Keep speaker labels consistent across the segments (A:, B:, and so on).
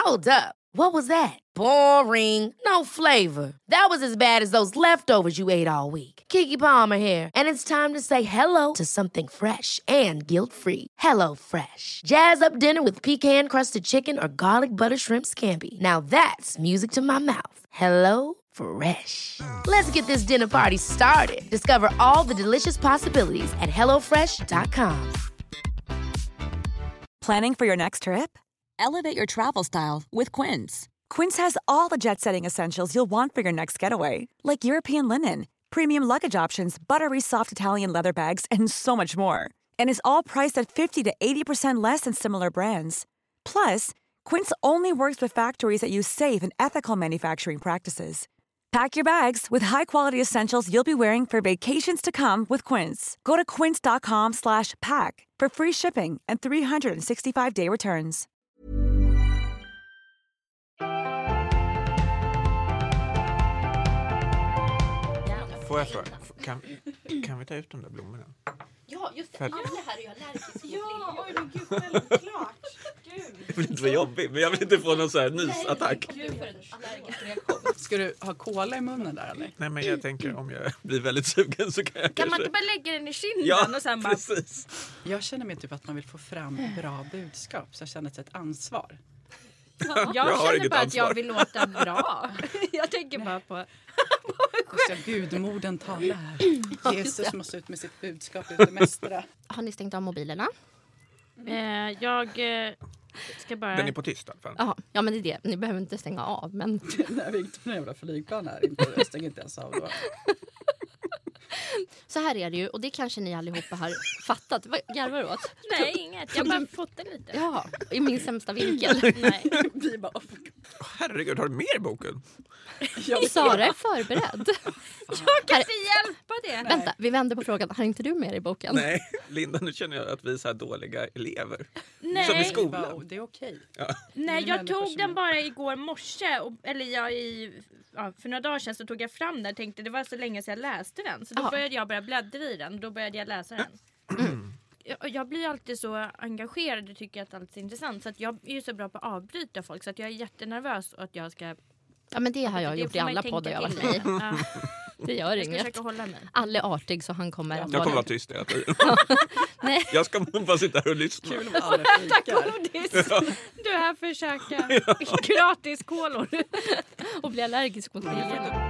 A: Hold up. What was that? Boring. No flavor. That was as bad as those leftovers you ate all week. Keke Palmer here, and it's time to say hello to something fresh and guilt-free. Hello Fresh. Jazz up dinner with pecan-crusted chicken or garlic butter shrimp scampi. Now that's music to my mouth. Hello Fresh. Let's get this dinner party started. Discover all the delicious possibilities at hellofresh.com.
B: Planning for your next trip? Elevate your travel style with Quince. Quince has all the jet-setting essentials you'll want for your next getaway, like European linen, premium luggage options, buttery soft Italian leather bags, and so much more. And is all priced at 50 to 80% less than similar brands. Plus, Quince only works with factories that use safe and ethical manufacturing practices. Pack your bags with high-quality essentials you'll be wearing for vacations to come with Quince. Go to quince.com/pack for free shipping and 365-day returns.
C: Får jag fråga? Kan vi ta ut de där blommorna?
D: Ja, just det. Alla här är ju allergisk.
E: Ja, oj men gud, självklart. Gud.
C: Det blir inte så jobbigt, men jag vill inte få någon så här nysattack.
E: Ska du ha kola i munnen där eller?
C: Nej, men jag tänker om jag blir väldigt sugen så kan jag
D: Kan man
C: kanske...
D: inte bara lägga den i kinden
C: Ja,
D: och sen bara...
C: precis.
E: Jag känner mig typ att man vill få fram bra budskap, så jag känner ett ansvar.
D: Jag
C: har
D: känner
C: inget
D: bara att
C: ansvar.
D: jag vill låta bra. Jag tänker bara på...
E: Och så gudmorden talar här. Jesus måste ut med sitt budskap ut och mästra.
D: Har ni stängt av mobilerna? Jag ska bara...
C: Den är på tyst i alla fall.
D: Aha, ja, men det är det. Ni behöver inte stänga av, men...
E: När vi gick på en jävla flygplan här, jag stänger inte ens av då.
D: Så här är det ju, och det kanske ni allihopa har fattat. Vad garvar du åt? Nej, inget. Jag bara fotar lite. Ja, i min sämsta vinkel. Nej.
E: Vi bara...
C: Herregud, har du mer i boken?
D: Sara är förberedd.
F: Jag kan inte hjälpa det.
D: Nej. Vänta, vi vänder på frågan. Har inte du mer i boken?
C: Nej, Linda, nu känner jag att vi är så här dåliga elever.
F: Nej.
C: Som i skolan.
E: Det är okej.
C: Ja.
F: Nej, jag tog den bara igår morse. För några dagar sedan så tog jag fram den och tänkte det var så länge sedan jag läste den. Så då började jag bara bläddra i den och då började jag läsa den. Jag blir alltid så engagerad och tycker att allt är intressant. Så att jag är ju så bra på att avbryta folk så att jag är jättenervös och att jag ska...
D: Ja, men det har jag gjort i alla poddar jag har varit med i. Ja. Det gör inget.
F: Jag ska försöka hålla mig.
D: Alla är artig så han kommer att
C: Jag kommer vara tyst hela tiden.
D: Nej.
C: Jag ska bara sitta här och lyssna.
E: Kul med alla
F: Tack
E: fikar.
F: godis! Du är här för att käka gratis kolor.
D: Och bli allergisk mot det.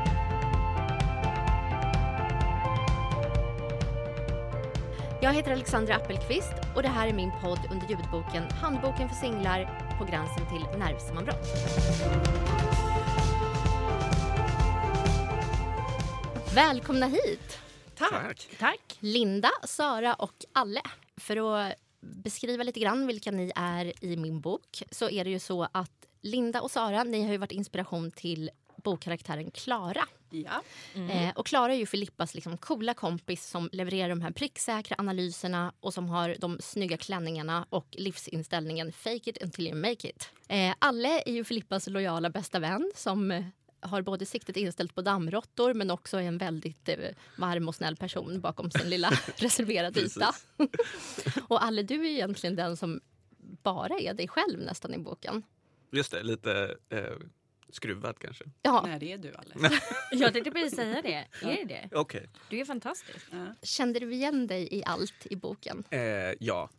D: Jag heter Alexandra Appelqvist och det här är min podd under ljudboken Handboken för singlar på gränsen till nervsammanbrott. Välkomna hit!
F: Tack!
D: Linda, Sara och Alle. För att beskriva lite grann vilka ni är i min bok så är det ju så att Linda och Sara, ni har ju varit inspiration till bokkaraktären Klara.
E: Ja.
D: Och Klara är ju Filippas liksom coola kompis som levererar de här pricksäkra analyserna och som har de snygga klänningarna och livsinställningen fake it until you make it. Alle är ju Filippas lojala bästa vän som har både siktet inställt på dammråttor men också är en väldigt varm och snäll person bakom sin lilla reserverade yta. Och Alle, du är ju egentligen den som bara är dig själv nästan i boken.
C: Just det, lite skruvad kanske.
D: Ja.
E: Nej, det är du, Alle.
F: Jag tänkte precis säga det. Är det?
C: Okej.
F: Du är fantastisk.
D: Kände du igen dig i allt i boken?
C: Ja.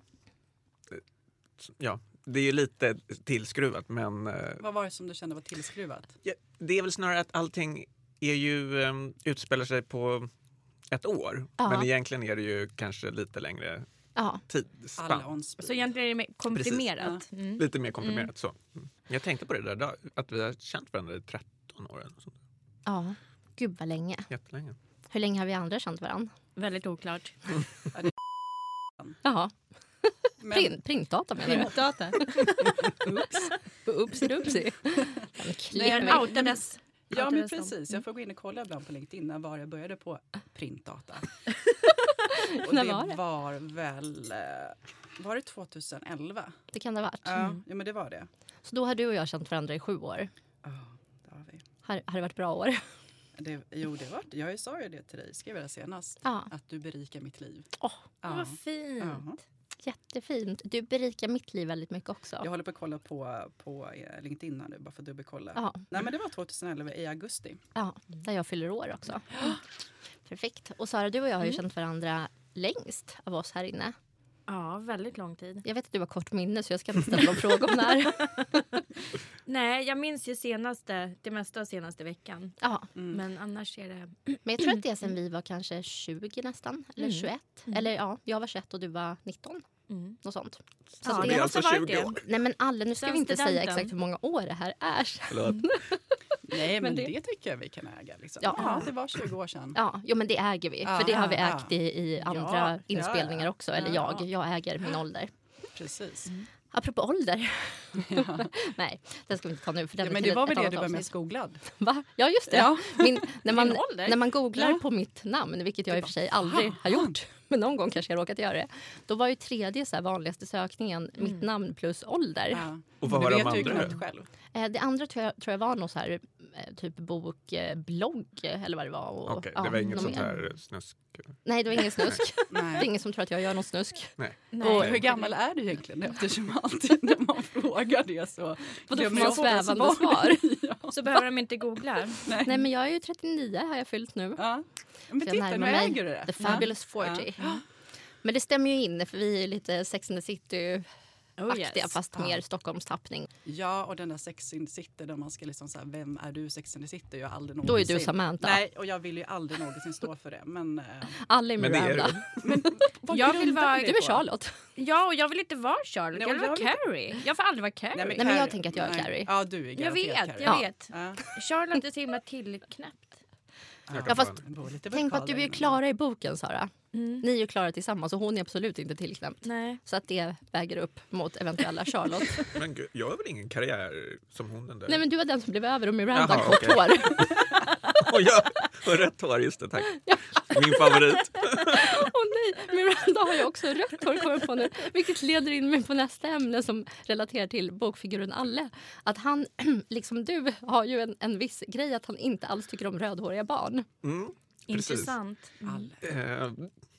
C: Ja, det är ju lite tillskruvat, men...
E: Vad var det som du kände var tillskruvat?
C: Ja, det är väl snarare att allting är ju, utspelar sig på ett år.
D: Ja.
C: Men egentligen är det ju kanske lite längre tidsspann.
F: Så egentligen är det mer komprimerat.
C: Mm. Lite mer komprimerat så. Jag tänkte på det där, att vi har känt varandra i 13 år. Eller sånt.
D: Ja, gud vad länge.
C: Jättelänge.
D: Hur länge har vi andra känt varandra?
F: Väldigt oklart.
D: Jaha. Printdata menar du?
F: Printdata.
D: Upsi.
F: Nej, outades.
E: Ja, men precis. Jag får gå in och kolla ibland på LinkedIn när var jag började på printdata. Och det var väl... Var det 2011?
D: Det kan det ha varit.
E: Ja, men det var det.
D: Så då har du och jag känt varandra i 7 år.
E: Ja, det har vi.
D: Har det varit bra år?
E: Det har varit. Jag sa ju det till dig, skrev jag det senast.
D: Ja.
E: Att du berikar mitt liv.
D: Åh,
F: vad fint.
D: Jättefint. Du berikar mitt liv väldigt mycket också.
E: Jag håller på att kolla på LinkedIn här nu, bara för att dubbelkolla.
D: Ja.
E: Nej, men det var 2011 i augusti.
D: Ja, där jag fyller år också. Perfekt. Och Sara, du och jag har ju känt varandra längst av oss här inne.
F: Ja, väldigt lång tid.
D: Jag vet att du har kort minne så jag ska inte ställa någon fråga om det här.
F: Nej, jag minns ju det mesta av senaste veckan.
D: Ja.
F: Men annars är det...
D: Men jag tror att det är sen vi var kanske 20 nästan, eller 21. Eller ja, jag var 21 och du var 19. Något sånt. Så
F: Ja,
C: det är alltså 20 år.
D: Nej men alla, nu ska
F: Sen
D: vi inte säga
F: studenten.
D: exakt hur många år det här är.
C: Förlåt.
E: Nej, men
D: det-
E: det tycker jag vi kan äga. Liksom.
D: Ja.
E: Ja, det var 20 år sedan.
D: Ja, jo, men det äger vi.
E: Ja,
D: för det har vi
E: ja,
D: ägt i andra inspelningar också. Eller
E: Ja.
D: jag äger min ålder.
E: Precis.
D: Apropå ålder. Nej, den ska vi inte ta nu. För den
E: Ja,
D: är
E: men
D: till
E: det var
D: ett
E: väl det
D: annat
E: du var
D: avsnitt.
E: mest googlad?
D: Va? Ja, just det.
E: Ja.
D: När man googlar
E: Ja.
D: på mitt namn, vilket jag i och för sig aldrig har gjort, men någon gång kanske jag råkat göra det. Då var ju tredje så här vanligaste sökningen mitt namn plus ålder.
E: Ja.
C: Och vad
E: Du
C: var de
E: vet ju
C: andra?
E: knappt själv.
D: Det andra tror jag var någon så här typ bokblogg eller vad det var. Och,
C: Okej, det var inget
D: någon
C: sånt
D: mer.
C: här snusk.
D: Nej, det var ingen snusk. Det är
E: Nej.
D: ingen som tror att jag gör någon snusk.
C: Nej.
E: Och hur gammal är du egentligen? Eftersom alltid när man frågar det så...
D: Vadå, får
E: glömmer
D: man
E: jag
D: svävande
E: svar?
D: svar?
F: Så behöver de inte googla.
D: Nej, men jag är ju 39 har jag fyllt nu.
E: Ja. Men
D: Så jag
E: titta, nu
D: närmar mig
E: äger du det.
D: The Fabulous 40.
E: Ja.
D: Men det stämmer ju in, för vi är lite Sex and the City-aktiga,
F: yes.
D: fast mer Stockholmstappning.
E: Ja, och den där Sex and the City där man ska liksom säga, vem är du Sex and the City? Jag har aldrig
D: Då är
E: någonsin.
D: du Samantha.
E: Nej, och jag vill ju aldrig någonsin stå för det. Men,
D: Alla är
C: Men det är
D: Miranda.
C: du.
E: men vad
F: Jag vill
E: grundar
F: vara-
E: det
D: Du är
E: på?
D: Charlotte.
F: Ja, och jag vill inte vara Charlotte.
E: Nej,
F: Jag vill
E: och
F: vara
E: jag
F: Carrie. Jag får aldrig vara Carrie.
E: Nej,
D: men jag tänker att jag är
E: nej.
D: Carrie.
E: Ja, du är
F: jag
E: garanterat
F: vet,
E: Carrie.
F: jag vet.
E: Ja.
F: Charlotte är så himla tillknäppt.
D: Ja, fast
E: Det bor lite
D: tänk på
E: vokal
D: att du
E: där
D: är ju
E: inne.
D: Klara i boken, Sara.
F: Mm.
D: Ni är ju Klara tillsammans och hon är absolut inte tillknäppt.
F: Nej.
D: Så att det väger upp mot eventuella Charlotte.
C: Men gud, jag har väl ingen karriär som hon den där.
D: Nej, men du var den som blev över och Miranda
C: Jaha,
D: kort
C: okej.
D: hår.
C: Och jag har rött hår, just det, tack. Min favorit.
D: Åh nej, Miranda har ju också rött hår, kommer jag på nu. Vilket leder in mig på nästa ämne som relaterar till bokfiguren Alle. Att han, liksom du, har ju en viss grej att han inte alls tycker om rödhåriga barn.
C: Mm, precis.
F: Intressant.
C: Eh,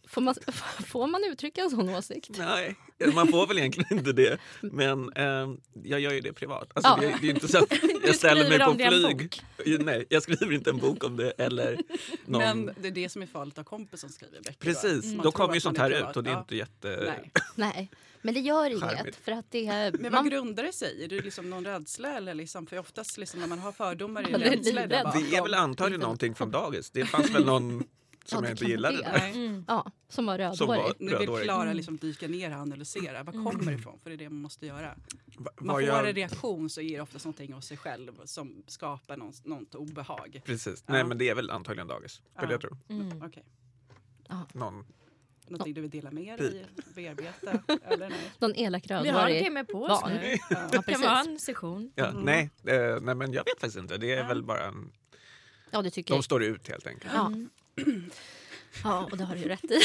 D: Får man uttrycka en sån åsikt?
C: nej, man får väl egentligen inte det. Men jag gör ju det privat. Alltså,
D: Ja.
C: det är inte så att jag ställer mig
F: skriver
C: på
F: om det i en
C: flyg. Nej, jag skriver inte en bok om det. Eller någon...
E: Men det är det som är farligt av kompis som skriver böcker.
C: Precis,
E: Va? Man
C: då
E: tror
C: kommer ju
E: att
C: sånt
E: man är
C: här
E: privat.
C: ut och det är
E: Ja.
C: inte jätte...
E: Nej.
D: Nej, men det gör inget.
C: Charmigt.
D: För att det...
E: Men vad grundar det sig? Är det liksom någon rädsla? Eller liksom, för oftast liksom, när man har fördomar är
D: Man
E: det
D: är
E: rädsla.
D: livrädd.
E: bakom.
C: Det är väl antagligen någonting från dagis. Det fanns väl någon som
D: Ja, det
C: jag inte
D: kan
C: gillade.
D: det.
E: Nej.
D: Ja, som var
C: Som var
D: rödhårig.
E: Nu vill
C: rödhårig.
E: Klara liksom dyka ner och analysera. Var kommer det ifrån? För det är det man måste göra. Man
C: Vad
E: får
C: jag-
E: en reaktion så ger det ofta någonting hos sig själv som skapar något obehag.
C: Precis.
E: Ja.
C: Nej, men det är väl antagligen dagis. Vill
E: Ja.
C: jag tro.
E: Okej.
C: Någon.
E: Någonting du vill dela med dig, bearbeta? Eller nej?
D: Någon elak
F: Vi har en
D: rödhårig
F: timme på oss
D: barn.
F: nu.
D: Ja,
F: Kan
D: precis.
F: vi ha en session?
C: Ja, nej, men jag vet faktiskt inte. Det är väl bara en...
D: Ja, det tycker
C: De
D: jag.
C: står ut helt enkelt.
D: Ja. Ja, och det har du ju rätt i.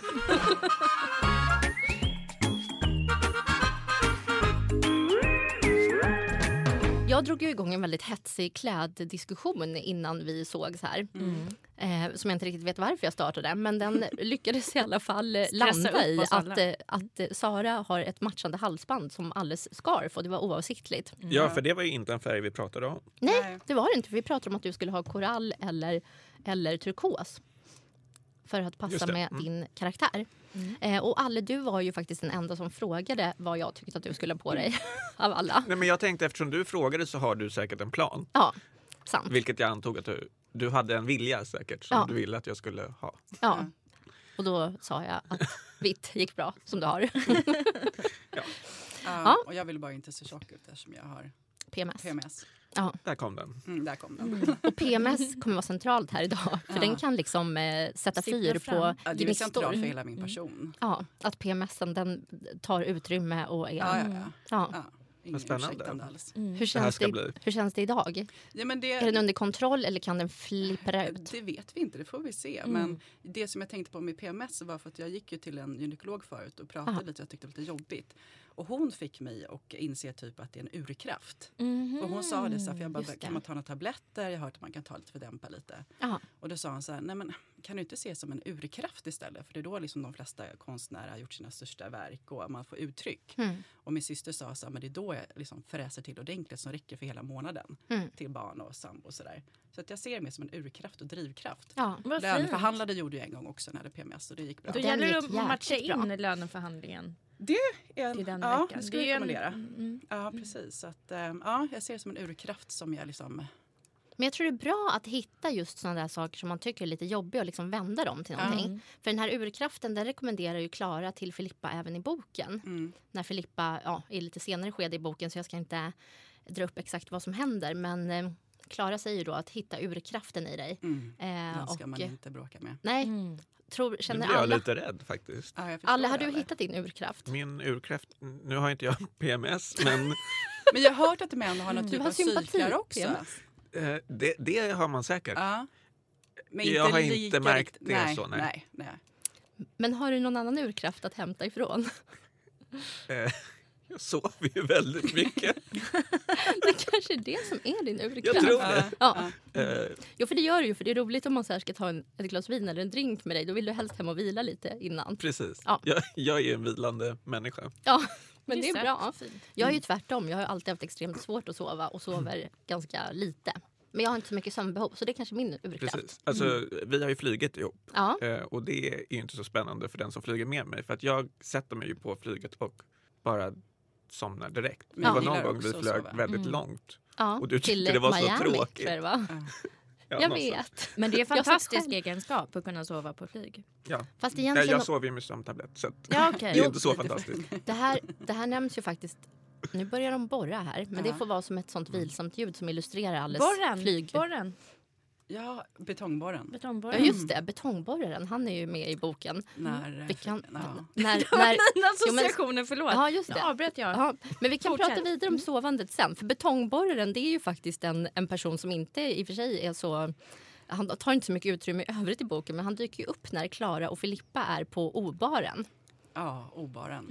D: Jag drog ju igång en väldigt hetsig kläddiskussion innan vi sågs här. Som jag inte riktigt vet varför jag startade. Men den lyckades i alla fall landa
F: upp
D: i
F: oss alla.
D: att Sara har ett matchande halsband som Alles scarf. Och det var oavsiktligt.
C: Ja, för det var ju inte en färg vi pratade om.
D: Nej, det var det inte. Vi pratade om att du skulle ha korall eller turkos. För att passa
C: Just det.
D: med din karaktär. Och Alle, du var ju faktiskt den enda som frågade vad jag tyckte att du skulle ha på dig. Av alla.
C: Nej, men jag tänkte eftersom du frågade så har du säkert en plan.
D: Ja, sant.
C: Vilket jag antog att du hade en vilja säkert som
D: Ja.
C: du ville att jag skulle ha.
D: Ja. Och då sa jag att vitt gick bra, som du har.
E: Ja, och jag vill bara inte se tjock ut eftersom jag har
D: PMS.
E: PMS.
D: Ja.
C: Där kom den.
E: Där kom den.
D: Och PMS kommer vara centralt här idag. För den kan liksom sätta
F: Sippra
D: fyr
F: fram.
D: på
E: Ja, det är centralt för
D: gnistor.
E: hela min person.
D: Ja, att PMSen den tar utrymme och är...
E: Ja.
D: Ja.
E: Ingen
C: spännande.
E: ursäktande alls.
D: Hur känns det idag?
E: Ja, men
D: Är den under kontroll eller kan den flippra ut?
E: Det vet vi inte, det får vi se. Men det som jag tänkte på med PMS var för att jag gick ju till en gynekolog förut och pratade lite och jag tyckte det var lite jobbigt. Och hon fick mig att inse typ att det är en urkraft. Och hon sa det så här, för jag bara, kan man ta några tabletter? Jag har hört att man kan ta lite för dämpa lite.
D: Aha.
E: Och då sa han så här, nej men kan du inte se som en urkraft istället? För det är då liksom de flesta konstnärer har gjort sina största verk och man får uttryck. Och min syster sa så här, men det är då jag liksom fräser till ordentligt som räcker för hela månaden. Till barn och sambo och sådär. Så att jag ser det mer som en urkraft och drivkraft.
D: Ja,
E: Löneförhandlade gjorde jag en gång också när det PMS och det gick bra.
F: Då gäller det att matcha in löneförhandlingen.
E: Det är
F: till den
E: ja,
F: veckan.
E: det skulle
F: Det är
E: jag rekommendera. Ja, precis. Så att, ja, jag ser det som en urkraft som jag liksom...
D: Men jag tror det är bra att hitta just sådana där saker som man tycker är lite jobbiga och liksom vända dem till någonting. För den här urkraften, den rekommenderar ju Klara till Filippa även i boken. När Filippa är lite senare skede i boken, så jag ska inte dra upp exakt vad som händer. Men Klara säger då att hitta urkraften i dig.
E: Den ska man inte bråka med.
D: Nej, känner
C: Nu blir jag
D: alla...
C: lite rädd faktiskt.
E: Ja,
D: Alla, har du hittat din urkraft?
C: Min urkraft, nu har inte jag PMS, men
E: Men jag har hört att män har någon typ
D: har
E: av cyklar också.
D: PMS.
C: det har man säkert.
E: Ja. Men
C: Jag har inte
E: lika
C: märkt
E: rikt-
C: det
E: nej,
C: så, nej.
D: Men har du någon annan urkraft att hämta ifrån?
C: Jag sover ju väldigt mycket.
D: Det kanske är det som är din urkraft.
C: Jag tror det.
D: Ja.
C: Eh,
D: Jo, för det gör du ju. För det är roligt om man så här ska ta ett glas vin eller en drink med dig. Då vill du helst hem och vila lite innan.
C: Precis.
D: Ja.
C: Jag är en vilande människa.
D: Ja, men det är
F: sött
D: bra.
F: och fint.
D: Jag är ju tvärtom. Jag har alltid haft extremt svårt att sova och sover ganska lite. Men jag har inte så mycket sömnbehov, så det är kanske min urkraft.
C: Precis. Alltså, vi har ju flugit ihop.
D: Ja.
C: Och det är ju inte så spännande för den som flyger med mig. För att jag sätter mig ju på flyget och bara somnar direkt. Det var någon gång vi flög väldigt långt.
D: Ja,
C: Och du tyckte
D: till
C: det var så
D: Miami,
C: tråkigt.
D: tror jag, va?
C: Ja,
D: Jag
C: någonstans.
D: vet.
F: Men det är
D: Jag satt
F: fantastisk
D: själv.
F: egenskap att kunna sova på flyg.
C: Ja.
D: Fast
C: Nej,
D: egentligen,
C: jag sover ju med sömntablett. Så att
F: Ja, okej.
C: det är inte så fantastiskt.
D: det här nämns ju faktiskt. Nu börjar de borra här. Men det får vara som ett sånt vilsamt ljud som illustrerar alles flyg.
F: Borren.
E: Ja, betongborren.
D: Ja,
F: Betongborren.
D: just det. Betongborraren. Han är ju med i boken.
E: När,
D: Vi kan,
E: ja.
D: när,
F: Den associationen, förlåt.
D: Ja, just
F: Nu
D: det.
F: avbröt jag.
D: Ja, men vi kan
F: Fortsätt.
D: prata vidare om sovandet sen. För betongborraren, det är ju faktiskt en person som inte i och för sig är så... Han tar inte så mycket utrymme i övrigt i boken, men han dyker ju upp när Klara och Filippa är på obaren.
E: Ja, obaren.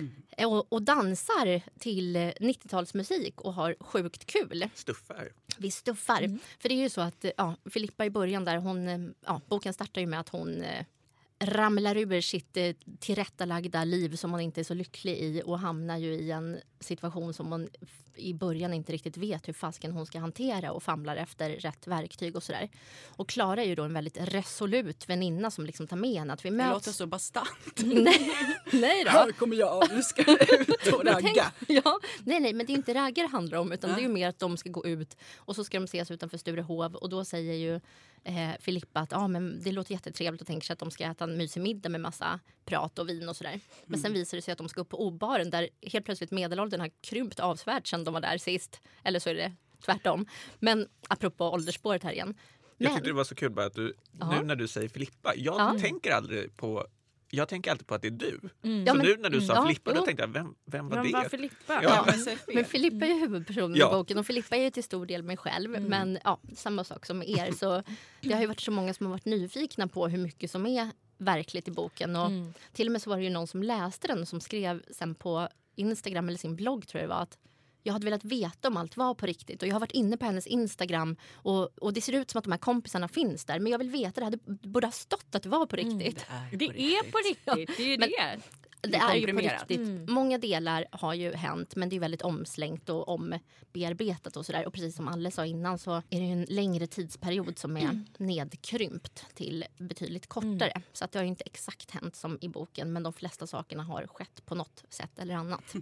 D: Och dansar till 90-talsmusik och har sjukt kul.
C: Stuffar.
D: Vi stuffar. För det är ju så att Filippa i början där, boken startar ju med att hon ramlar ur sitt tillrättalagda liv som hon inte är så lycklig i och hamnar ju i en situation som hon i början inte riktigt vet hur fasken hon ska hantera och famlar efter rätt verktyg och sådär. Och Klara är ju då en väldigt resolut väninna som liksom tar med henne att vi
E: Det
D: möts.
E: låter så bastant.
D: Nej då.
E: Här kommer jag, nu ska jag ut och ragga.
D: Nej, men det är inte raggar det handlar om, utan det är ju mer att de ska gå ut och så ska de ses utanför Sturehov och då säger ju Filippa att men det låter jättetrevligt och tänker sig att de ska äta en mysig middag med massa prat och vin och sådär. Men sen visar det sig att de ska upp på obaren där helt plötsligt medelåldern har krympt avsevärt sedan de var där sist. Eller så är det tvärtom. Men apropå åldersspåret här igen.
C: Jag tyckte det var så kul bara att du, nu när du säger Filippa, jag tänker alltid på att det är du. Så nu när du sa Filippa, då tänkte jag, vem var det?
F: Var Filippa?
C: Ja.
D: Men Filippa är ju huvudpersonen i boken och Filippa är ju till stor del mig själv. Men samma sak som er. Så det har ju varit så många som har varit nyfikna på hur mycket som är verkligt i boken. Och till och med så var det ju någon som läste den och som skrev sen på Instagram eller sin blogg tror jag det var att jag hade velat veta om allt var på riktigt. Och jag har varit inne på hennes Instagram och det ser ut som att de här kompisarna finns där. Men jag vill veta, det borde ha stått att det var på riktigt.
F: Det är på riktigt. Det är ju det.
D: Det är ju på riktigt. Många delar har ju hänt, men det är väldigt omslängt och ombearbetat och sådär. Och precis som Alle sa innan så är det ju en längre tidsperiod som är nedkrympt till betydligt kortare. Så att det har ju inte exakt hänt som i boken, men de flesta sakerna har skett på något sätt eller annat.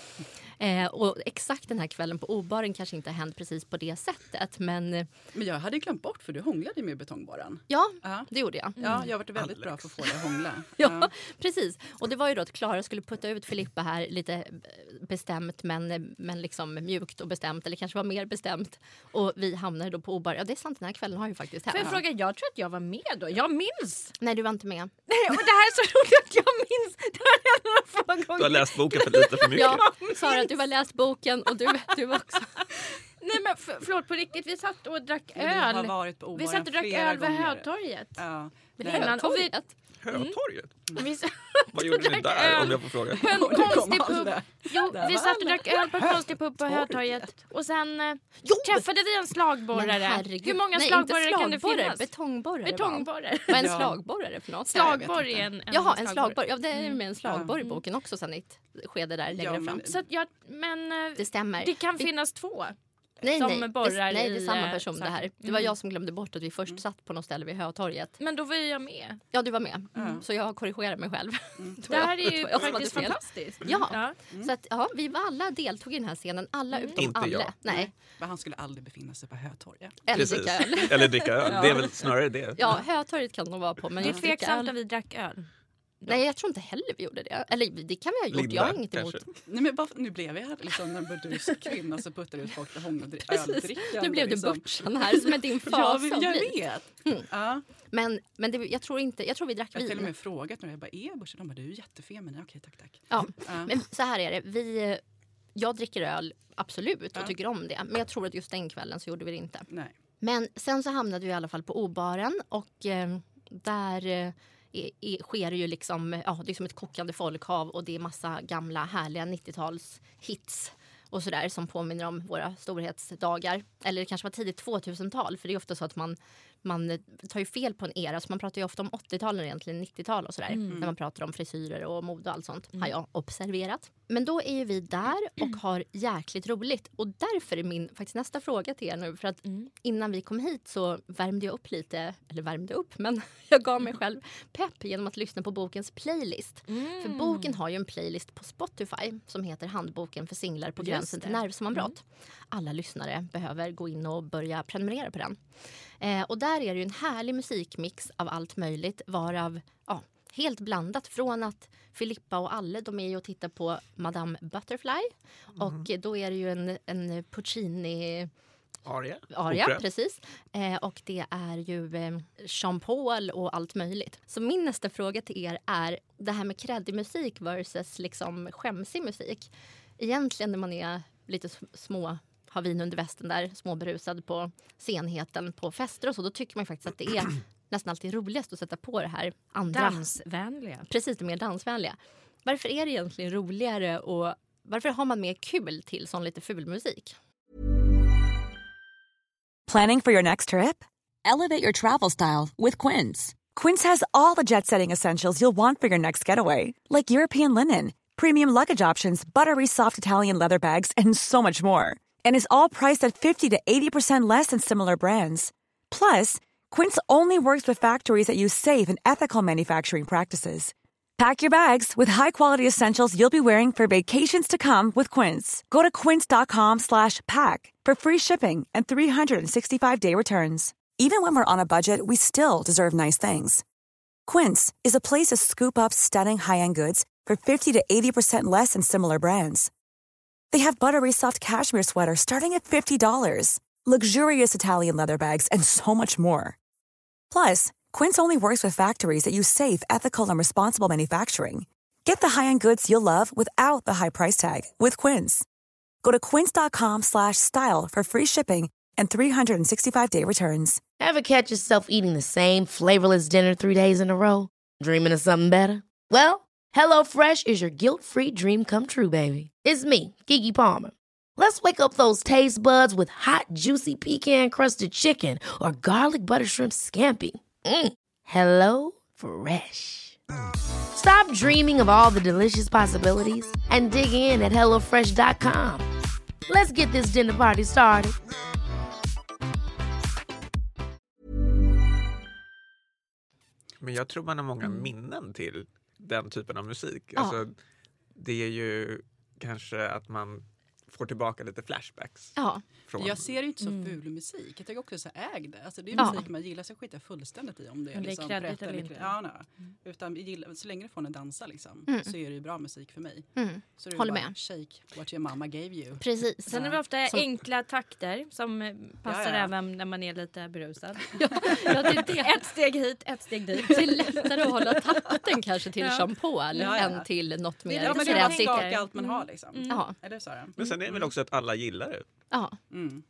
D: Och exakt den här kvällen på obaren kanske inte har hänt precis på det sättet, men
E: jag hade glömt bort för du hånglade med betongborren.
D: ja, det gjorde jag.
E: Ja, jag har varit väldigt bra för att få dig att hångla.
D: Ja, precis. Och det var ju då att Klara skulle putta ut Filippa här lite bestämt men liksom mjukt och bestämt, eller kanske var mer bestämt. Och vi hamnade då på obar. Ja, det är sant, den här kvällen har ju faktiskt hänt.
F: Får jag fråga, jag tror att jag var med då. Jag minns.
D: Nej, du var inte med.
F: Nej, och det här är så roligt att jag minns. Det har jag några få gånger.
C: Du har läst boken för lite för mycket.
D: Ja, Sara, du har läst boken och du också.
F: Nej, men förlåt, på riktigt. Vi satt och drack
E: Vi har
F: öl.
E: varit på obaren
F: Vi satt och drack
E: flera
F: öl vid
E: gånger.
F: Hötorget.
E: Ja.
D: Men
E: Nej.
D: det är
F: Och vi-
D: Hötorget.
C: Hötorget?
F: Vi
C: Vad gjorde ni där om jag får fråga?
F: på en konstig pub. Jo, vi satt och drack öl på en konstig pub på Hötorget. Och sen träffade vi en slagborrare. Hur många slagborrare kan det finnas?
D: Betongborrare. Vad är en slagborrare för något?
F: Slagborr är en
D: Jaha, en slagborr. Ja, det är med en slagborr i boken också sen i ett skede där längre fram.
F: Så att men
D: det stämmer.
F: Det kan finnas två.
D: Nej,
F: som
D: det är samma person det här. Det var jag som glömde bort att vi först satt på något ställe vid Hötorget.
F: Men då var jag med.
D: Ja, du var med. Så jag korrigerar mig själv.
F: Det här är ju faktiskt fantastiskt.
D: Ja. Så att, vi alla deltog i den här scenen. Alla utom
C: Inte
D: alla.
C: jag.
D: Nej.
E: Men han skulle aldrig befinna sig på Hötorget.
D: Eller dricka öl.
C: Eller dricka öl. Det är väl snarare det.
D: Ja, Hötorget kan de vara på. Men
F: det är tveksamt när vi drack öl.
D: Nej, jag tror inte heller vi gjorde det. Eller det kan vi ha gjort. Jag har inget emot.
E: Nej, men nu blev jag här liksom, när du kvinna så puttar ut folk till öldrickande.
D: Nu blev du butchan här som är din fas.
E: Jag vet.
D: Ja. Men jag tror vi drack vin.
E: Jag har till och med frågat när jag bara är butchan. De bara, du är jättefeminin. Okej, tack.
D: Ja, men så här är det. Jag dricker öl, absolut, och tycker om det. Men jag tror att just den kvällen så gjorde vi det inte.
E: Nej.
D: Men sen så hamnade vi i alla fall på O-baren och där sker ju liksom, det är som ett kokande folkhav och det är massa gamla härliga 90-tals hits och sådär som påminner om våra storhetsdagar. Eller det kanske var tidigt 2000-tal, för det är ofta så att man tar ju fel på en era, så man pratar ju ofta om 80-talen egentligen 90-tal och sådär. När man pratar om frisyrer och mode och allt sånt har jag observerat. Men då är ju vi där och har jäkligt roligt. Och därför är min faktiskt nästa fråga till er nu. För att innan vi kom hit så värmde jag upp lite. Eller värmde upp, men jag gav mig själv pepp genom att lyssna på bokens playlist. För boken har ju en playlist på Spotify som heter Handboken för singlar på gränsen till nervsammanbrott. Alla lyssnare behöver gå in och börja prenumerera på den. Och där är det ju en härlig musikmix av allt möjligt, varav helt blandat från att Filippa och Alle, de är ju och tittar på Madame Butterfly. Och då är det ju en Puccini aria, precis. Och det är ju Jean Paul och allt möjligt. Så min nästa fråga till er är det här med kreddig musik versus liksom skämsig musik. Egentligen när man är lite små, har vin under västen där, småberusad på scenheten på fester och så, då tycker man faktiskt att det är nästan alltid roligast att sätta på det här andra.
F: Dansvänliga.
D: Precis, det mer dansvänliga. Varför är det egentligen roligare och varför har man mer kul till sån lite ful musik?
B: Planning for your next trip?
G: Elevate your travel style with Quince.
B: Quince has all the jet-setting essentials you'll want for your next getaway, like European linen, premium luggage options, buttery soft Italian leather bags, and so much more. And is all priced at 50 to 80% less than similar brands. Plus, Quince only works with factories that use safe and ethical manufacturing practices. Pack your bags with high-quality essentials you'll be wearing for vacations to come with Quince. Go to quince.com/pack for free shipping and 365-day returns. Even when we're on a budget, we still deserve nice things. Quince is a place to scoop up stunning high-end goods for 50 to 80% less than similar brands. They have buttery soft cashmere sweaters starting at $50, luxurious Italian leather bags, and so much more. Plus, Quince only works with factories that use safe, ethical, and responsible manufacturing. Get the high-end goods you'll love without the high price tag with Quince. Go to quince.com/style for free shipping and 365-day returns.
A: Ever catch yourself eating the same flavorless dinner 3 days in a row? Dreaming of something better? Well, HelloFresh is your guilt-free dream come true, baby. It's me, Keke Palmer. Let's wake up those taste buds with hot, juicy pecan-crusted chicken or garlic butter shrimp scampi. Hello Fresh. Stop dreaming of all the delicious possibilities and dig in at HelloFresh.com. Let's get this dinner party started.
C: Men jag tror man har många minnen till den typen av musik. Alltså, det är ju kanske att man får tillbaka lite flashbacks.
D: Ja.
E: Jag ser inte så ful musik. Jag tycker också så ägd. Alltså det är musik man gillar, så skiter fullständigt i om det är liksom
F: kreddigt eller inte.
E: Utan så länge du får en dansa liksom, så är det ju bra musik för mig. Så
D: Håller med.
E: Shake what your mama gave you.
D: Precis.
F: Sen är det ofta enkla takter som passar även när man är lite berusad. Ett steg hit, ett steg dit.
D: Det är lättare att hålla takten kanske till Jean Paul än till något mer.
E: Ja, men det är allt man har liksom.
C: Men sen är det väl också att alla gillar det.
D: Ja.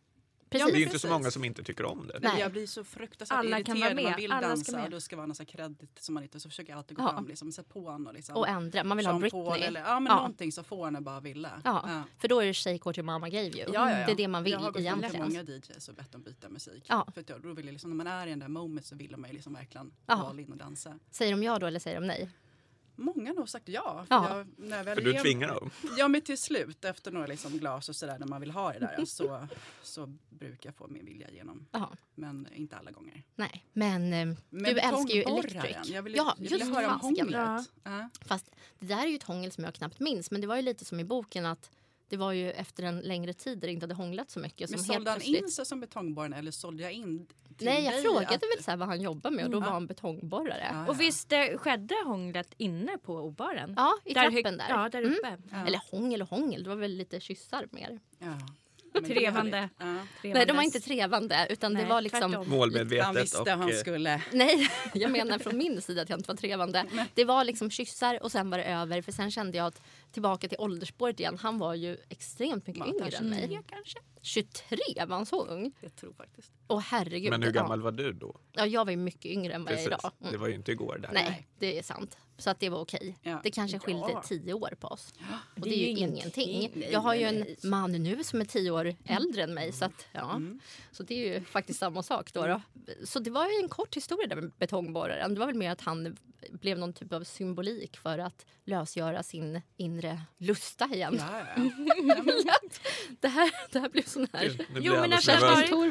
C: Det är ju inte så många som inte tycker om det.
E: Nej. Jag blir så fruktansvärt
F: Alla kan vara
E: irriterad.
F: med.
E: Man vill
F: Alla
E: dansa och då ska vara någon så kredit som man inte, så försöker jag alltid gå fram liksom, sätt på honom liksom.
D: Och ändra, man vill ha Britney.
E: Eller, någonting så får henne bara ville.
D: Ja. För då är det Shake What Your Mama Gave You.
E: Ja.
D: Det är det man vill
E: egentligen. Jag har gått till många DJs och bett dem byta musik. För då vill jag liksom, när man är i den där moment så vill man ju liksom verkligen all in och dansa.
D: Säger de ja då eller säger de nej?
E: Många har nog sagt ja.
C: För du tvingar dem?
E: Ja, men till slut efter några liksom glas och sådär när man vill ha det där så brukar jag få min vilja igenom. Men inte alla gånger.
D: Nej, men du älskar ju Electric.
E: Jag vill höra om hånglet.
D: Fast det där är ju ett hångel som jag knappt minns. Men det var ju lite som i boken att det var ju efter en längre tid där det inte hade hånglat så mycket.
E: Men
D: som
E: sålde han in sig som betongborraren eller sålde jag in till
D: Nej, jag
E: dig
D: frågade väl så här vad han jobbar med och då var han betongborrare.
F: Och visst skedde hånglet inne på obaren?
D: Ja, i trappen där.
F: Ja, där uppe.
D: Eller hångel, det var väl lite kyssar mer.
F: Trevande.
D: Nej, de var inte trevande utan det var liksom
C: målmedvetet.
E: Han visste han skulle.
D: Nej, jag menar från min sida att jag inte var trevande. Det var liksom kyssar och sen var det över. För sen kände jag att tillbaka till åldersspåret igen. Han var ju extremt mycket yngre än mig. Kanske. 23 var han så ung.
E: Jag tror faktiskt.
D: Åh herregud.
C: Men hur gammal var du då?
D: Ja, jag var ju mycket yngre än vad jag är idag.
C: Det var ju inte igår där.
D: Nej, det är sant. Så att det var okej. Det kanske skilde 10 år på oss. Och det är ju ingenting. Jag har ju en man nu som är 10 år äldre än mig. Så att, så det är ju faktiskt samma sak då. Så det var ju en kort historia där med betongborraren. Det var väl mer att han blev någon typ av symbolik för att lösgöra sin inre lusta igen. Det här blev sån här.
F: Jo, men efter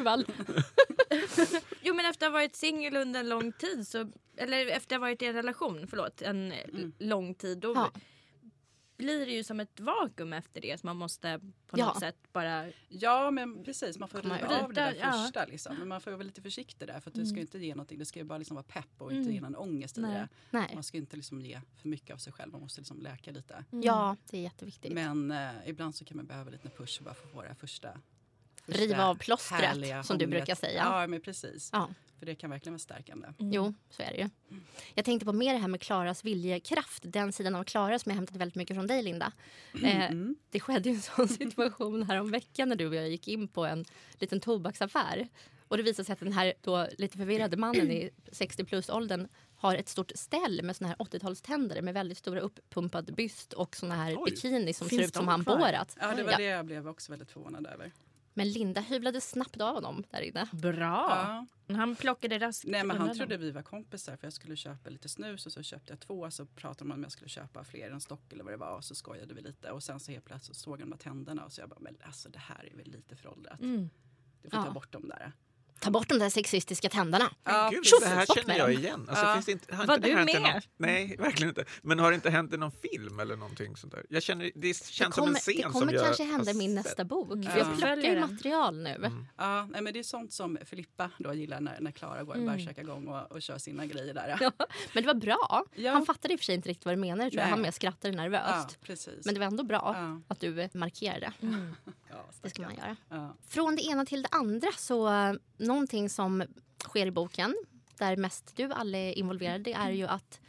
F: att ha varit singel under en lång tid eller efter att ha varit i en relation, en lång tid, då blir det ju som ett vakuum efter det. Så man måste på något sätt bara...
E: Ja, men precis. Man får riva av det där första. Liksom. Men man får vara lite försiktig där. För att det ska inte ge någonting. Det ska ju bara liksom vara pepp och inte ge någon ångest i det.
D: Nej.
E: Man ska inte liksom ge för mycket av sig själv. Man måste liksom läka lite.
D: Ja, det är jätteviktigt.
E: Men ibland så kan man behöva lite push och bara få det första
D: riva av plåstret, som du brukar säga.
E: Ja, men precis. Ja. För det kan verkligen vara stärkande.
D: Jo, så är det ju. Jag tänkte på mer det här med Klaras viljekraft. Den sidan av Klara som jag hämtat väldigt mycket från dig, Linda. Det skedde ju en sån situation här om veckan när du och jag gick in på en liten tobaksaffär. Och det visade sig att den här då lite förvirrade mannen i 60-plus-åldern har ett stort ställ med såna här 80-talständer med väldigt stora uppumpad byst och såna här bikini som ser ut som han borat.
E: Ja, det var det jag blev också väldigt förvånad över.
D: Men Linda hyvlade snabbt av honom där inne.
F: Bra. Ja. Han plockade raskt.
E: Nej, men han trodde vi var kompisar för jag skulle köpa lite snus och så köpte jag 2. Så pratade man om jag skulle köpa fler än stock eller vad det var och så skojade vi lite. Och sen så helt plötsligt såg han de här tänderna och så jag bara, men alltså det här är väl lite föråldrat. Du får ta bort dem där.
D: Ta bort de där sexistiska tänderna.
C: Ja, gud, det här känner jag igen. Alltså, finns det inte,
F: var du med?
C: Nej, verkligen inte. Men har det inte hänt i någon film eller någonting sånt där? Jag känner, det känns som en scen som jag...
D: Det kommer kanske hända i min nästa bok. För jag plockar ju material nu.
E: Ja, men det är sånt som Filippa då gillar när Klara går bärsärkagång och kör sina grejer där.
D: Ja, men det var bra. Han fattade i och för sig inte riktigt vad du menade, tror jag. Han mer skrattade nervöst.
E: Ja, precis.
D: Men det var ändå bra att du markerade.
E: Ja,
D: det ska man göra.
E: Ja.
D: Från det ena till det andra så någonting som sker i boken där mest du alla är involverade är ju att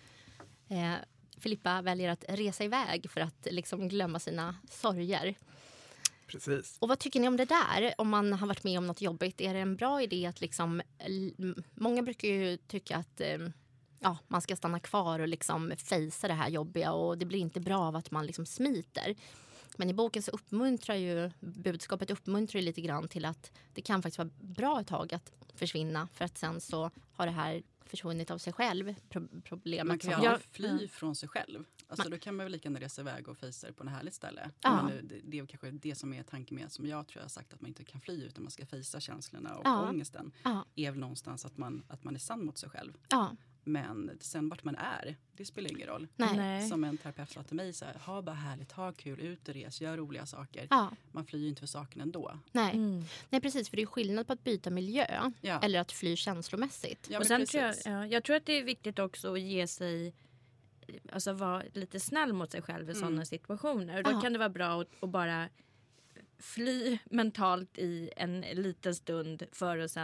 D: Filippa väljer att resa iväg för att liksom glömma sina sorger.
C: Precis.
D: Och vad tycker ni om det där? Om man har varit med om något jobbigt, är det en bra idé att liksom, många brukar ju tycka att man ska stanna kvar och liksom fejsa det här jobbiga och det blir inte bra av att man liksom smiter. Men i boken så budskapet uppmuntrar lite grann till att det kan faktiskt vara bra ett tag att försvinna för att sen så har det här försvunnit av sig själv. Problemet
E: man kan ju fly från sig själv. Alltså då kan man väl lika gärna resa iväg och fejsa det på en härligt ställe.
D: Ja.
E: Men det är kanske det som är tanken med som jag tror jag har sagt att man inte kan fly utan man ska fejsa känslorna och ångesten. Är väl någonstans att man är sann mot sig själv.
D: Ja.
E: Men sen vart man är, det spelar ingen roll.
D: Nej.
E: Som en terapeut sa till mig, så här, ha bara härligt, ha kul, ut och res, gör roliga saker. Man flyr ju inte för saken ändå.
D: Nej. Nej, precis, för det är skillnad på att byta miljö eller att fly känslomässigt.
E: Ja,
F: och sen jag tror att det är viktigt också att ge sig, alltså vara lite snäll mot sig själv i sådana situationer. Och då kan det vara bra att bara fly mentalt i en liten stund för att sen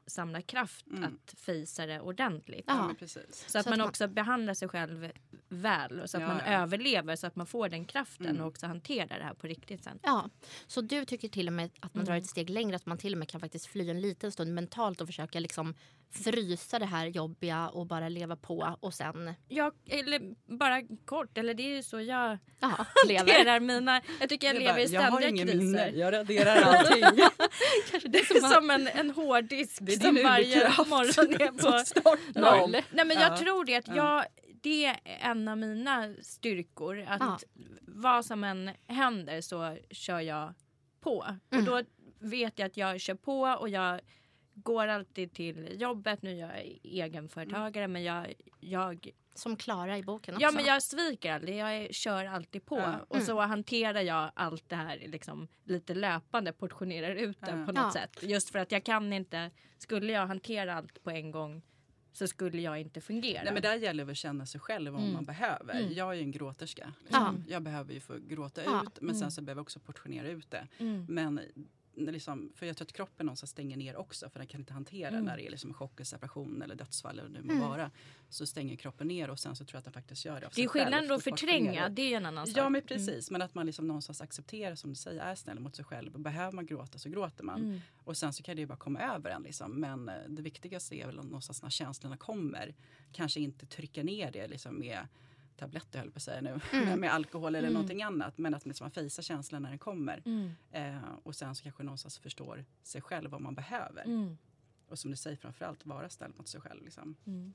F: samla kraft att fejsa det ordentligt.
E: Ja, precis.
F: Så att man också behandlar sig själv väl och så att man överlever så att man får den kraften och också hanterar det här på riktigt sen.
D: Ja, så du tycker till och med att man drar ett steg längre, att man till och med kan faktiskt fly en liten stund mentalt och försöka liksom frysa det här jobbiga och bara leva på och sen...
F: Ja, eller bara kort, eller det är ju så jag
D: lever.
F: Jag tycker jag lever i ständiga kriser. Jag har ingen minne,
E: jag raderar allting.
F: Kanske det är som en hårddisk som varje morgon är på
E: noll.
F: Nej, men jag tror det att det är en av mina styrkor. Att vad som än händer så kör jag på. Och då vet jag att jag kör på och jag går alltid till jobbet. Nu är jag egenföretagare men jag
D: som Klara i boken också.
F: Ja, men jag sviker aldrig. Jag kör alltid på. Och så hanterar jag allt det här liksom, lite löpande. Portionerar ut det på något sätt. Just för att jag kan inte... Skulle jag hantera allt på en gång så skulle jag inte fungera.
E: Nej, men där gäller det att känna sig själv om man behöver. Jag är ju en gråterska. Liksom. Jag behöver ju få gråta ut. Men sen så behöver jag också portionera ut det. Men... Liksom, för jag tror att kroppen någonstans stänger ner också för den kan inte hantera när det är liksom chock, separation eller dödsfall eller det må vara. Så stänger kroppen ner och sen så tror jag att den faktiskt gör det av sig själv.
F: Det är skillnad att förtränga, det är ju en annan sak.
E: Ja, men precis. Men att man liksom någonstans accepterar, som du säger, är snäll mot sig själv. Och behöver man gråta så gråter man. Och sen så kan det ju bara komma över en liksom. Men det viktigaste är väl någonstans när känslorna kommer. Kanske inte trycka ner det liksom med tabletter höll på att säga nu, med alkohol eller någonting annat. Men att liksom man fejsar känslan när den kommer. Och sen så kanske någonstans förstår sig själv vad man behöver. Och som du säger, framförallt vara snäll mot sig själv. Liksom.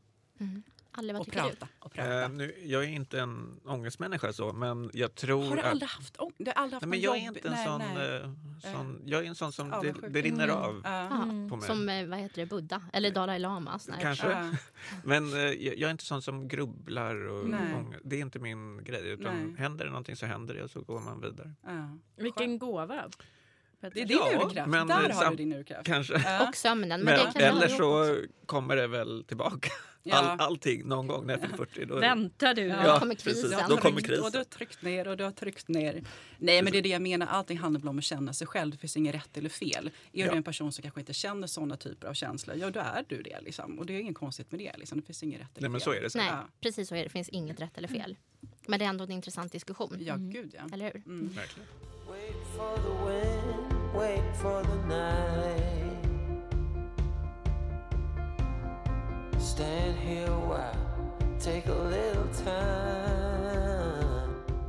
D: Alla, vad
E: och
D: tycker
E: prata.
D: du?
E: Och prata.
C: Jag är inte en ångestmänniska så, men jag tror
E: Har du aldrig haft ångest? Du har aldrig haft
C: men jag är inte en sån jag är en sån som det rinner av på mig.
D: Som, vad heter det, Buddha? Eller Dalai Lama?
C: Kanske. Men jag är inte sån som grubblar och det är inte min grej. Utan händer det någonting så händer det och så går man vidare.
F: Vilken gåva.
E: Det är din urkraft. Men där har du din urkraft.
C: Kanske.
D: Och sömnen.
C: Men eller så kommer det väl tillbaka. Allting någon gång när jag fyller 40. Då
F: väntar du.
D: Då kommer krisen.
C: Då kommer krisen.
E: Och du har tryckt ner och du har tryckt ner. Nej, men det är det jag menar. Allting handlar om att känna sig själv. Det finns inget rätt eller fel. Är du en person som kanske inte känner sådana typer av känslor, då är du det. Liksom. Och det är inget konstigt med det. Liksom. Det finns inget rätt eller fel.
C: Men så är det så.
D: Nej, precis så är det. Det finns inget rätt eller fel. Men det är ändå en intressant diskussion.
E: Ja, gud ja.
D: Eller hur?
C: Verkligen.
H: Wait for the wind, wait for the night. Stand here a while, take a little time.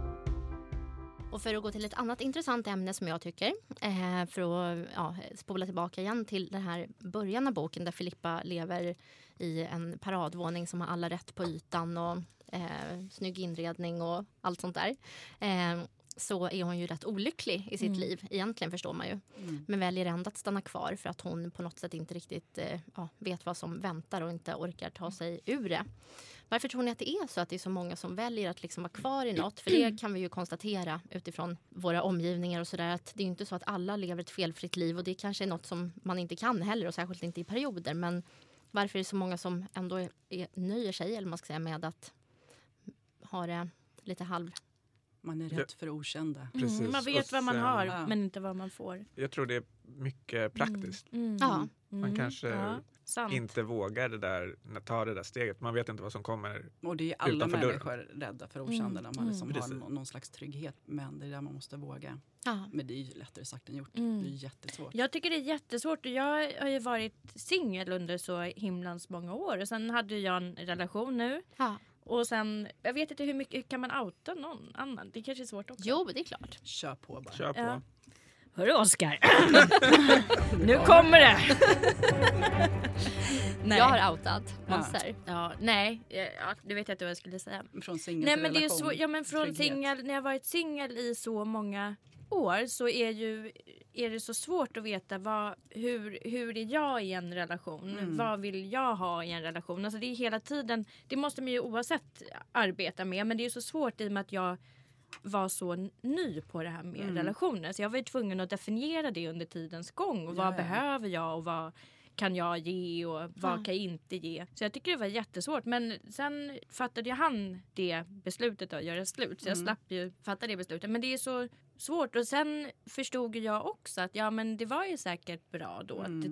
D: Och för att gå till ett annat intressant ämne som jag tycker, för att spola tillbaka igen till den här början av boken där Filippa lever i en paradvåning som har alla rätt på ytan och snygg inredning och allt sånt där. Så är hon ju rätt olycklig i sitt liv, egentligen förstår man ju. Men väljer ändå att stanna kvar för att hon på något sätt inte riktigt vet vad som väntar och inte orkar ta sig ur det. Varför tror ni att det är så att det är så många som väljer att liksom vara kvar i något? För det kan vi ju konstatera utifrån våra omgivningar och sådär, att det är inte så att alla lever ett felfritt liv och det kanske är något som man inte kan heller och särskilt inte i perioder. Men varför är det så många som ändå nöjer sig, eller man ska säga, med att ha det lite halv...
E: Man är rädd för okända.
C: Precis.
F: Man vet vad man har, men inte vad man får.
C: Jag tror det är mycket praktiskt. Man kanske inte vågar ta det där steget. Man vet inte vad som kommer.
E: Och det är alla människor rädda för okända. När man liksom har någon slags trygghet. Men det är där man måste våga. Men det är ju lättare sagt än gjort. Det är jättesvårt. Jag
F: tycker det är jättesvårt. Jag har ju varit singel under så himlans många år. Och sen hade jag en relation nu. Och sen, jag vet inte hur mycket kan man outa någon annan. Det kanske är svårt också.
D: Jo, det är klart.
E: Kör på bara.
C: Kör på.
F: Ja. Hörru Oskar. Nu kommer det.
D: Nej. Jag har outat monster.
F: Det vet jag inte vad jag skulle säga.
E: Från singel
F: till
E: relation.
F: Men det är så, men från singel, när jag varit singel i så många år så är det så svårt att veta hur är jag i en relation? Vad vill jag ha i en relation? Alltså det är hela tiden, det måste man ju oavsett arbeta med, men det är så svårt i och med att jag var så ny på det här med relationer. Så jag var ju tvungen att definiera det under tidens gång. Och vad behöver jag och vad kan jag ge och vad kan jag inte ge. Så jag tycker det var jättesvårt. Men sen fattade han det beslutet att göra slut. Så jag slapp ju fatta det beslutet. Men det är så svårt. Och sen förstod jag också att men det var ju säkert bra då. Att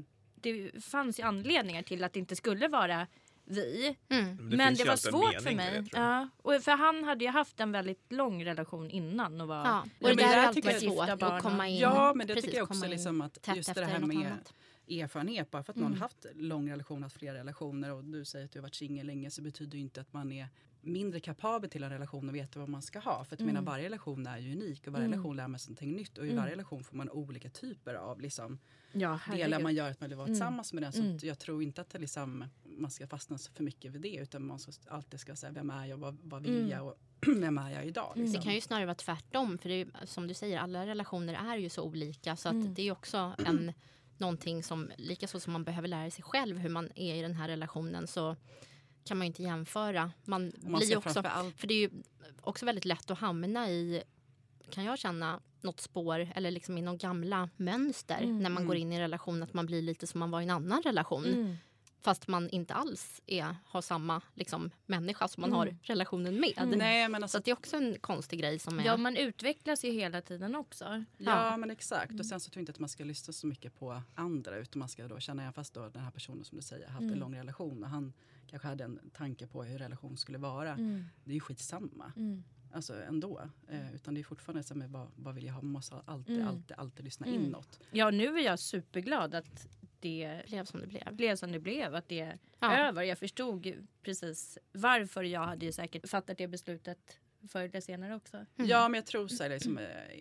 F: det fanns ju anledningar till att det inte skulle vara vi.
C: Men
F: det var svårt för mig. Ja. Och för han hade ju haft en väldigt lång relation innan. Och var,
D: och det där är alltid
E: jag
D: svårt att komma in.
E: Ja, men det tycker jag också liksom att just det här med
D: annat.
E: erfarenhet. Bara för att någon har haft lång relation, haft flera relationer och du säger att du har varit singel länge, så betyder ju inte att man är mindre kapabel till en relation och vet vad man ska ha. För att jag menar, varje relation är ju unik och varje relation lär man sig någonting nytt. Och i varje relation får man olika typer av liksom, delar man gör att man vill vara tillsammans med den. Så jag tror inte att det liksom, man ska fastna så för mycket vid det, utan man ska alltid ska säga vem är jag, vad vill jag och vem är jag idag. Liksom.
D: Det kan ju snarare vara tvärtom, för det är, som du säger, alla relationer är ju så olika, så att det är också någonting som, lika så som man behöver lära sig själv hur man är i den här relationen, så kan man ju inte jämföra. Man blir också, för det är ju också väldigt lätt att hamna i, kan jag känna, något spår eller liksom i någon gamla mönster när man går in i en relation, att man blir lite som man var i en annan relation. Fast man inte alls har samma liksom, människa som man har relationen med.
E: Nej, men alltså,
D: så att det är också en konstig grej som är...
F: Ja, man utvecklas ju hela tiden också.
E: Ja, men exakt. Och sen så tror jag inte att man ska lyssna så mycket på andra, utan man ska då känna, fast då den här personen som du säger har haft en lång relation och han kanske hade en tanke på hur relation skulle vara. Det är ju skitsamma. Alltså ändå. Utan det är fortfarande så med vad vill jag ha? Man måste alltid lyssna inåt.
F: Ja, nu är jag superglad att det
D: blev som det
F: blev. Att det är över. Jag förstod precis varför. Jag hade ju säkert fattat det beslutet förr eller senare också.
E: Ja, men jag tror så här, liksom,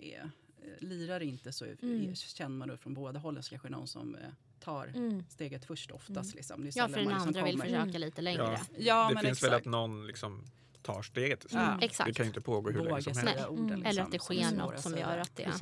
E: lirar inte så känner man då från båda hållen, så kanske någon som tar steget först oftast. Liksom.
D: Ja, för den andra liksom vill försöka lite längre.
E: Ja,
C: det
E: men
C: finns
E: exakt.
C: väl att någon liksom tar steget till slut.
D: Exakt.
C: Det kan ju inte pågå hur länge som helst.
E: Orden,
D: Eller att det sker något som gör att det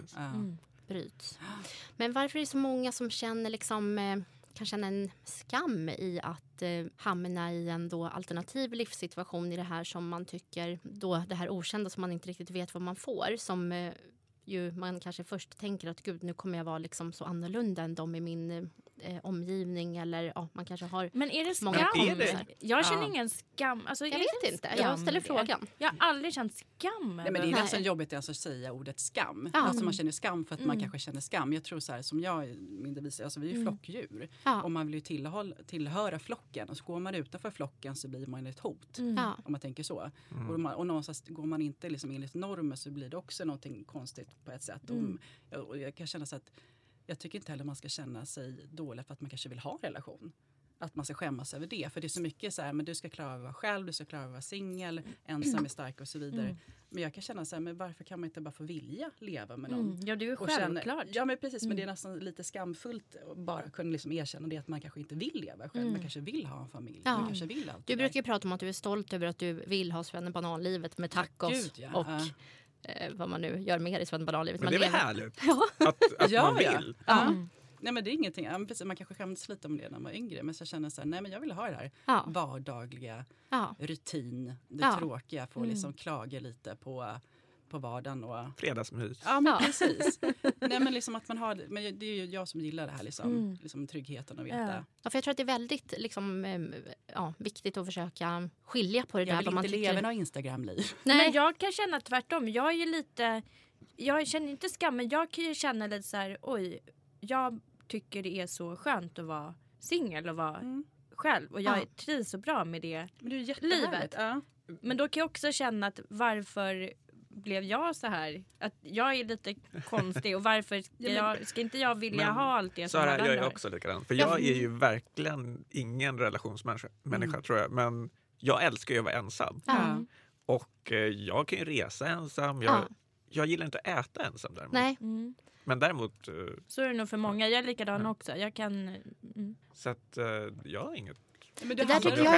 D: bryts. Men varför är det så många som känner liksom, kan känna en skam i att hamna i en då alternativ livssituation i det här som man tycker, då det här okända som man inte riktigt vet vad man får, som ju man kanske först tänker att gud, nu kommer jag vara liksom så annorlunda än de i min omgivning, eller man kanske har...
F: Men är det
D: många
F: skam? Jag känner ingen skam. Alltså,
D: jag vet inte, jag ställer frågan.
F: Jag har aldrig känt skam.
E: Nej, men det är nästan jobbigt att säga ordet skam. Alltså man känner skam för att man kanske känner skam. Jag tror så här, som jag min devis, alltså vi är ju flockdjur. Och man vill ju tillhöra flocken. Och så går man utanför flocken så blir man ett hot. Om man tänker så. Och någonstans går man inte liksom enligt normer, så blir det också någonting konstigt på ett sätt. Och jag kan känna så att jag tycker inte heller man ska känna sig dålig för att man kanske vill ha en relation. Att man ska skämmas över det. För det är så mycket så här, men du ska klara att vara själv, du ska klara att vara singel, ensam är stark och så vidare. Men jag kan känna så här, men varför kan man inte bara få vilja leva med någon?
F: Ja, det är ju självklart.
E: Ja, men precis, men det är nästan lite skamfullt att bara kunna liksom erkänna det, att man kanske inte vill leva själv. Man kanske vill ha en familj. Man kanske vill allt.
D: Du brukar ju prata om att du är stolt över att du vill ha svennebananlivet med tacos och vad man nu gör mer i svennebananlivet.
C: Men det är väl härligt att man vill.
E: Nej, men det är ingenting. Man kanske skämdes lite om det när man var yngre. Men så känner jag så här, nej, men jag vill ha det här vardagliga rutin. Det tråkiga, få liksom klaga lite på vardagen. Och...
C: Fredagsmys.
E: Ja, men precis. Nej, men liksom att man har... Men det är ju jag som gillar det här, liksom tryggheten och veta.
D: Ja, för jag tror att det är väldigt liksom, viktigt att försöka skilja på det där.
E: Jag vill inte leva någon Instagram-liv.
F: Nej, men jag kan känna tvärtom. Jag är lite... Jag känner inte skam, men jag kan ju känna lite så här, jag tycker det är så skönt att vara singel och vara själv. Och jag trivs så bra med det, livet. Men då kan jag också känna att varför blev jag så här? Att jag är lite konstig och varför ska inte jag vilja ha allt det som
C: Sara,
F: alla
C: jag är
F: andra?
C: också likadant. För jag är ju verkligen ingen relationsmänniska tror jag. Men jag älskar ju att vara ensam. Och jag kan ju resa ensam. Jag gillar inte att äta ensam däremot.
D: Nej.
C: Men däremot...
F: Så är det nog för många. Jag är likadan också. Jag kan...
C: Så att jag har inget...
E: Men
D: det där tycker jag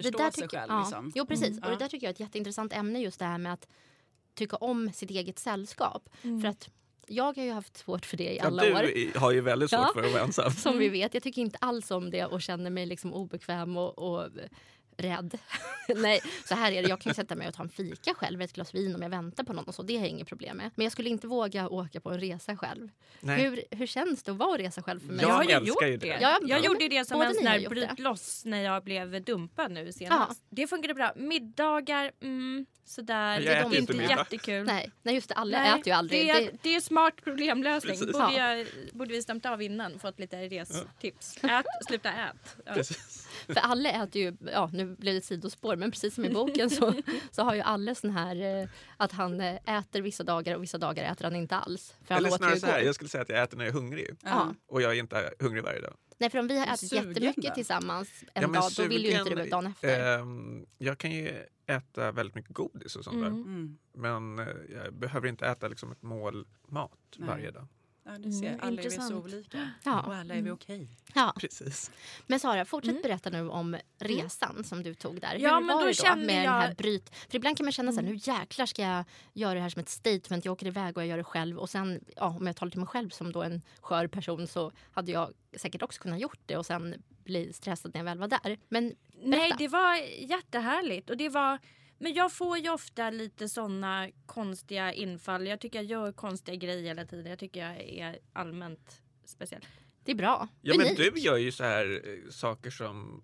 E: är
D: Jo, precis. Och det där tycker jag är ett jätteintressant ämne, just det här med att tycka om sitt eget sällskap. För att jag har ju haft svårt för det i alla år.
C: Du har ju väldigt svårt för att vara ensam.
D: Som vi vet. Jag tycker inte alls om det och känner mig liksom obekväm och rädd. Nej, så här är det. Jag kan sätta mig och ta en fika själv, ett glas vin om jag väntar på någon och så. Det har jag inget problem med. Men jag skulle inte våga åka på en resa själv. Hur känns det att vara och resa själv för mig?
C: Jag
F: har ju
C: älskar
F: gjort
C: ju
F: det.
C: det.
F: Jag gjorde det som
D: Båda
F: en
D: ni
F: sån
D: har
F: här
D: gjort
F: bryt loss när jag blev dumpad nu senast.
D: Ja.
F: Det funkade bra. Middagar, sådär.
C: Jag
F: Det är
C: äter inte
F: inte
C: middag.
F: jättekul.
D: Nej, just det. Alla äter ju aldrig.
F: Det är smart problemlösning.
C: Precis.
F: Borde vi stämt av innan, fått lite restips. Sluta ät. Ja.
C: Precis.
D: För alla äter ju, nu blev det ett sidospår, men precis som i boken så har ju alla sån här att han äter vissa dagar och vissa dagar äter han inte alls. För han
C: Eller
D: låter
C: snarare
D: ju
C: så här,
D: gå.
C: jag skulle säga att jag äter när jag är hungrig.
D: Ja.
C: Och jag är inte hungrig varje dag.
D: Nej, för om vi har ätit
E: Sugen
D: jättemycket
E: då?
D: tillsammans en
C: Ja, men
D: dag, då vill ju inte
C: sugen,
D: du dagen efter.
C: Jag kan ju äta väldigt mycket godis och sånt där. Men jag behöver inte äta liksom ett mål mat varje dag.
E: Ja, du ser, alla är vi
F: intressant.
E: så olika.
D: Ja.
E: Och alla är vi okej.
D: Ja.
C: Precis.
D: Men Sara, fortsätt berätta nu om resan som du tog där.
F: Ja,
D: Hur
F: men
D: var
F: då
D: det
F: kände
D: med den här
F: jag-
D: För ibland kan man känna så här, nu jäklar ska jag göra det här som ett statement. Jag åker iväg och jag gör det själv. Och sen, om jag talar till mig själv som då en skör person, så hade jag säkert också kunnat gjort det och sen bli stressad när jag väl var där. Men
F: Nej,
D: berätta.
F: det var jättehärligt. Och det var... Men jag får ju ofta lite såna konstiga infall. Jag tycker jag gör konstiga grejer hela tiden. Jag tycker jag är allmänt speciell.
D: Det är bra.
C: Ja, men
D: Unikt.
C: du gör ju så här saker som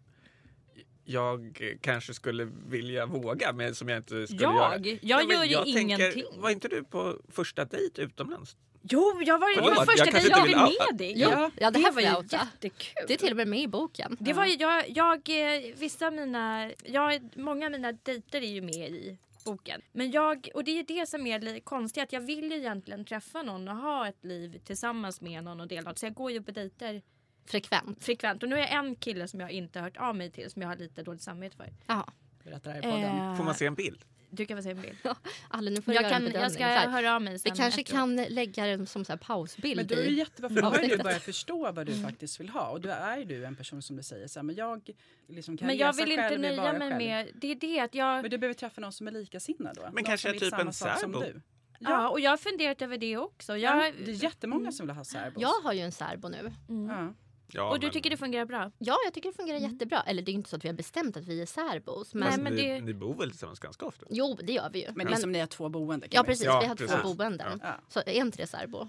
C: jag kanske skulle vilja våga, men som jag inte skulle göra.
F: Jag gör ju ingenting.
C: Tänker, var inte du på första dejt utomlands?
F: Jo, jag var ju
C: Förlåt,
F: på
C: jag
F: första
C: kanske
F: dejt
C: inte
F: i
C: vill outa.
F: Venedig.
D: Jo, ja, det här
F: var
D: får jag
F: ju
D: outa.
F: jättekul.
D: Det är till och med med i boken.
F: Det var ju, vissa av mina, många av mina dejter är ju med i boken. Men och det är det som är konstigt, att jag vill ju egentligen träffa någon och ha ett liv tillsammans med någon och dela något. Så jag går ju på dejter frekvent. Och nu är jag en kille som jag inte har hört av mig till, som jag har lite dåligt samvete för.
D: Ja.
E: Berätta här i podden.
C: Får man se en bild?
F: Du kan väl se en bild.
D: Alla, nu får jag göra en bedömning.
F: Jag ska
D: Så här,
F: höra av mig
D: vi
F: sen
D: kanske
F: efteråt.
D: kan lägga den som så här pausbild.
E: Men då är det jättebra, för då har ju du
D: avsnittet.
E: börjat förstå vad du faktiskt vill ha. Och då är du en person som du säger så här, men jag liksom kan
F: Men jag
E: resa
F: vill inte
E: själv,
F: nöja
E: vara
F: mig
E: själv.
F: med... Det är det att jag...
E: Men du behöver träffa någon som är likasinnad då.
C: Men
E: Någon
C: kanske
E: som vill
C: typ
E: samma
C: en
E: sak som
C: särbo.
E: du.
F: Ja, och jag har funderat över det också.
E: Ja, det är jättemånga som vill ha särbos.
D: Jag har ju en särbo nu.
E: Ja.
C: Ja,
F: Och du
C: men-
F: tycker det fungerar bra?
D: Ja, jag tycker det fungerar jättebra. Eller det är inte så att vi har bestämt att vi är särbos. Men...
F: Nej, men
C: ni,
F: det-
C: ni bor väl tillsammans ganska ofta?
D: Jo, det gör vi ju.
E: Men det är som ni har två boende. kan
D: Ja,
E: man ju
D: precis.
E: säga.
C: Ja,
D: vi har
C: precis.
D: två boenden.
E: Ja.
D: Så är inte det särbo?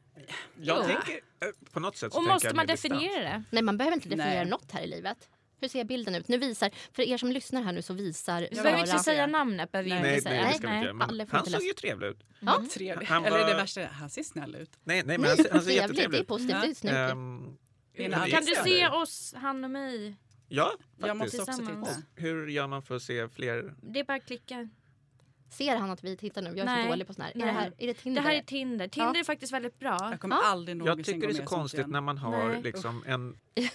C: Jag
F: Jo.
C: tänker, på något sätt så
F: Och
C: tänker
F: måste
C: jag
F: man
C: med distans.
F: definiera det?
D: Nej, man behöver inte definiera
E: Nej.
D: något här i livet. Hur ser bilden ut? Nu visar, för er som lyssnar här nu så visar
F: Vi
E: Ja,
F: behöver inte
E: Sara.
F: säga namnet. Behöver vi
E: Nej,
C: Nej,
F: inte säga.
C: nej, det ska vi inte
F: Nej.
C: göra. Men
D: alla får
C: han
D: inte
C: såg
D: läsa.
C: ju trevlig ut.
D: Ja.
E: Trevligt.
C: Han
E: Eller
C: var-
E: det värsta, han ser snäll ut.
C: Nej, men
D: Nej,
C: han ser
D: trevligt. Det
C: jättetrevlig
D: är
C: ut.
D: positivt. Det är snyggt.
F: Kan du se oss, han och mig?
C: Ja,
E: Jag måste
C: faktiskt.
E: också
F: Tillsammans.
E: titta.
C: Hur gör man för att se fler?
F: Det är bara att klicka.
D: Ser han att vi tittar nu? Jag är
F: Nej.
D: så dålig på sån här.
F: Nej.
D: Är det Tinder?
F: Det här är Tinder. Tinder är faktiskt väldigt bra.
E: Jag kommer aldrig
C: Jag
E: någonsin
C: tycker det är
E: gå
C: så
E: med sånt
C: konstigt
E: igen.
C: när man har
F: Nej.
C: liksom en...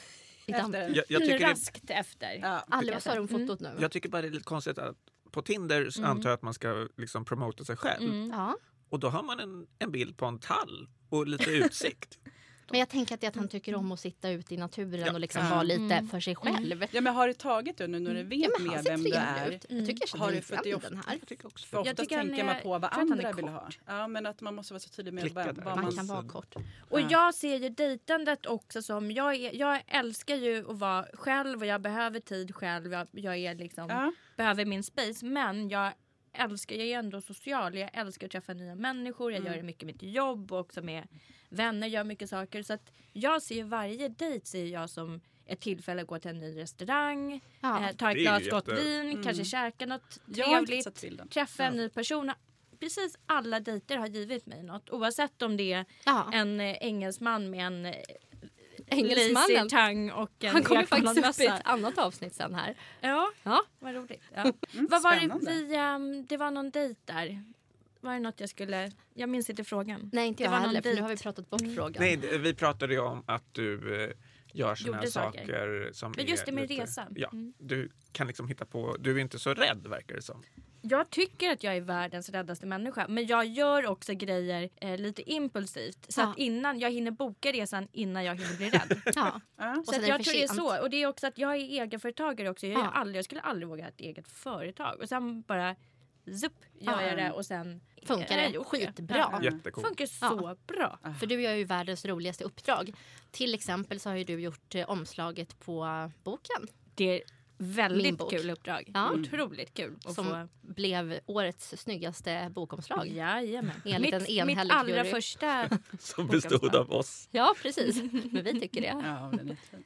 E: Efter.
C: Jag tycker det,
F: Raskt efter.
E: Ja.
D: Aldrig, vad sa du om fotot nu?
C: jag tycker bara det är lite konstigt att på Tinder så antar jag att man ska liksom promota sig själv.
D: Ja.
C: Och då har man en bild på en tall och lite utsikt.
D: Men jag tänker att det är att han tycker om att sitta ute i naturen
C: Ja.
D: och liksom vara lite för sig själv.
E: Ja, men har du tagit det nu när du vet
D: Ja, men han
E: mer
D: ser
E: vem du
D: trevlig
E: är?
D: ut. Jag tycker jag känner
E: Har du
D: igen
E: fått det
D: den här.
C: Jag tycker också.
E: För oftast
F: tycker han
E: tänker man
F: är-
E: på vad
F: tror att han är
E: andra vill ha.
F: kort.
E: Ja, men att man måste vara så tydlig med
C: Klickad.
E: vad
D: Man
E: man...
D: kan vara kort.
F: Och
E: Ja.
F: jag ser ju dejtandet också som... Jag älskar ju att vara själv och jag behöver tid själv. Jag är liksom,
E: Ja.
F: behöver min space. Men jag är ändå social. Jag älskar att träffa nya människor. Jag gör det mycket med mitt jobb och också med vänner. Gör mycket saker. Så att jag ser ju varje dejt ser jag som ett tillfälle att gå till en ny restaurang.
D: Ja.
F: Ta ett
C: Det är ju
F: glas gott
C: jätte-
F: vin. Kanske käka något
E: Jag har inte
F: trevligt.
E: sett bilden.
F: Träffa en ny person. Precis alla dejter har givit mig något. Oavsett om det är
D: Ja.
F: en engelsman med en
D: Engelsmannen.
F: lazy tang och en
D: Han kommer faktiskt upp i
F: ekmanmössa.
D: ett annat avsnitt sen här.
F: Ja,
D: Ja.
F: vad roligt. Ja. Vad var det
E: spännande.
F: det var någon dejt där. Var det något jag minns inte frågan.
D: Nej, inte
F: Det
D: jag
F: var någon
D: heller, för nu
F: dejt.
D: har vi pratat bort frågan.
C: Nej, vi pratade ju om att du gör såna här
F: Gjorde saker.
C: saker som
F: Men just
C: är
F: det med
C: lite,
F: resa.
C: Ja,
F: Mm.
C: du kan liksom hitta på... Du är inte så rädd, verkar det som.
F: Jag tycker att jag är världens räddaste människa. Men jag gör också grejer lite impulsivt. Så
D: Ja.
F: att jag hinner boka resan innan jag hinner bli rädd.
D: Ja.
E: Ja.
D: Och
F: Så
D: sen
F: att
D: är det
F: jag
D: för
F: tror det är
D: sent.
F: så. Och det är också att jag är egenföretagare också.
D: Ja.
F: Jag skulle aldrig våga ha ett eget företag. Och sen bara gör jag det och sen
D: Funkar
F: har jag
D: det
F: gjort
D: skitbra.
F: Ja.
C: Jättekul.
F: Funkar så bra.
D: För du gör ju världens roligaste uppdrag. Till exempel så har ju du gjort omslaget på boken.
F: Det Väldigt kul uppdrag. Otroligt kul.
D: Som blev årets snyggaste bokomslag.
F: Jajamän.
D: Enligt en enhällig
F: mitt allra
D: jury.
F: första
C: Som bestod av oss.
D: Ja, precis. Men vi tycker det.
E: Ja, den är fin.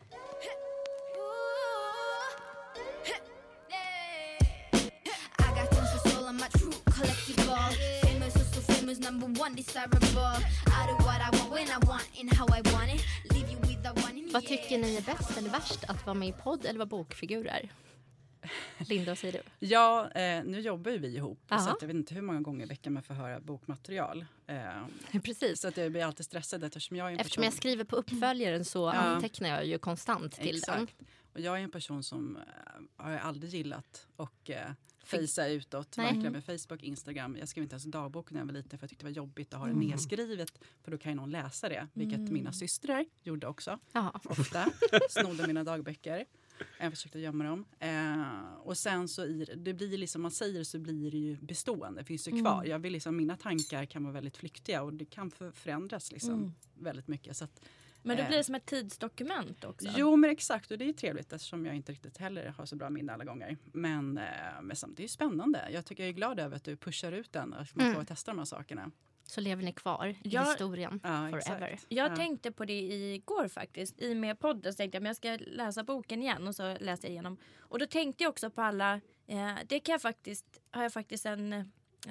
D: Vad tycker ni är bäst eller värst? Att vara med i podd eller vara bokfigurer? Linda, vad säger du?
E: Ja, nu jobbar ju vi ihop. Så att jag vet inte hur många gånger i veckan man får höra bokmaterial.
D: Precis.
E: Så att jag blir alltid stressad eftersom jag är en
D: Eftersom jag skriver på uppföljaren så antecknar jag ju konstant till den.
E: Och jag är en person som har aldrig gillat och fejsa utåt. Verkligen med Facebook, Instagram. Jag skrev inte ens dagbok när jag var liten för jag tyckte det var jobbigt att ha det nedskrivet. För då kan ju någon läsa det. Vilket mina systrar gjorde också. Ofta. Snodde mina dagböcker. Jag försökte gömma dem. Och sen så det blir liksom man säger så blir det ju bestående. Det finns ju kvar. Jag vill liksom, mina tankar kan vara väldigt flyktiga och det kan förändras liksom väldigt mycket. Så att,
F: men då blir det som ett tidsdokument också.
E: Jo, men exakt. Och det är trevligt eftersom jag inte riktigt heller har så bra minne alla gånger. Men samtidigt är det spännande. Jag är glad över att du pushar ut den och man får testa de här sakerna.
D: Så lever ni kvar i historien forever.
E: Exakt.
F: Jag tänkte på det igår faktiskt. I med podden så tänkte jag men jag ska läsa boken igen. Och så läste jag igenom. Och då tänkte jag också på alla. Det kan har jag faktiskt en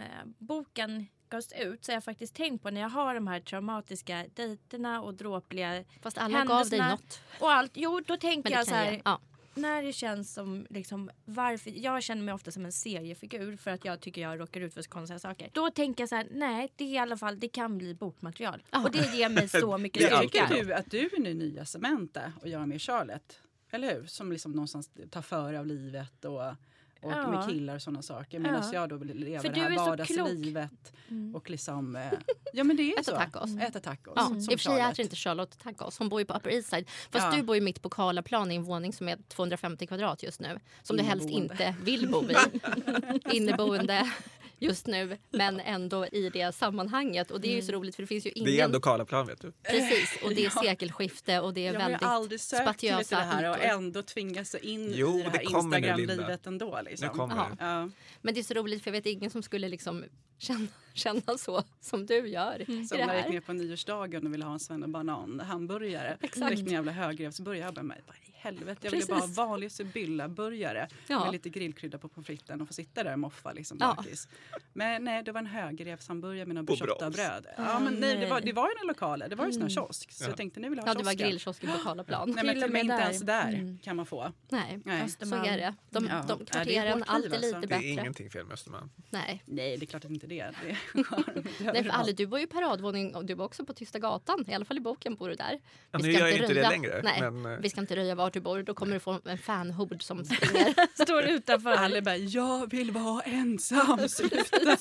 F: boken gavs ut. Så jag har faktiskt tänkt på när jag har de här traumatiska dejterna och dråpliga
D: fast alla gav dig något.
F: Och allt. Jo, då tänker jag så här.
D: Ja.
F: När det känns som liksom, varför jag känner mig ofta som en seriefigur för att jag tycker jag råkar ut för så konstiga saker. Då tänker jag så här, nej, det är i alla fall det kan bli bokmaterial. Och det ger mig så mycket styrka.
E: Tycker du att du är den nya Samantha och jag är med Charlotte? Eller hur? Som liksom någonstans tar före av livet och med killar och sådana saker. Medan jag då vill leva det här vardagslivet. Och liksom, ja men det är så. Äta tacos.
D: Ja, i och för sig äter inte Charlotte tacos. Hon bor ju på Upper East Side. Fast du bor ju mitt på Karlaplan i en våning som är 250 kvadrat just nu. Som du helst inte vill bo i. Inneboende just nu. Men ändå i det sammanhanget. Och det är ju så roligt för det finns ju ingen...
C: Det är ändå Karlaplan, vet du.
D: Precis, och det är sekelskifte och det är väldigt spatiösa.
E: Jag har aldrig sökt till det här och ändå tvingas in i det här Instagram-livet ändå. Liksom.
C: Nu kommer det.
D: Men det är så roligt för jag vet ingen som skulle liksom känna så som du gör.
E: Som när jag gick med på nyårsdagen och ville ha en Sven och banan hamburgare. Exakt. En jävla högrevsburgare. Jag bara, vad i helvete. Jag ville bara ha vanlig Sibylla-burgare. Med lite grillkrydda på pommes fritesen och få sitta där och moffa liksom bakis. Men nej, det var en högrevshamburgare med någon bruschetta-bröd. Ja, men nej, det var ju en lokal. Det var ju en sån här kiosk. Så jag tänkte, nu vill jag ha
D: det var grillkiosken på Karlaplan.
E: Nej, men till och med inte ens där kan man få.
D: Nej. Så är det. De kvarteren, allt är lite bättre.
C: Det är ingenting fel med Östermalm.
D: Nej,
E: det är klart att inte det.
D: Nej, för Ali, du var ju paradvåning och du var också på Tysta gatan. I alla fall i boken bor du där.
C: Ja, nu gör jag inte det längre.
D: Nej, men... vi ska inte röja vart du bor. Då kommer du få en fanhord som springer.
F: Står utanför.
E: Ali bara, jag vill vara ensam. Sluta.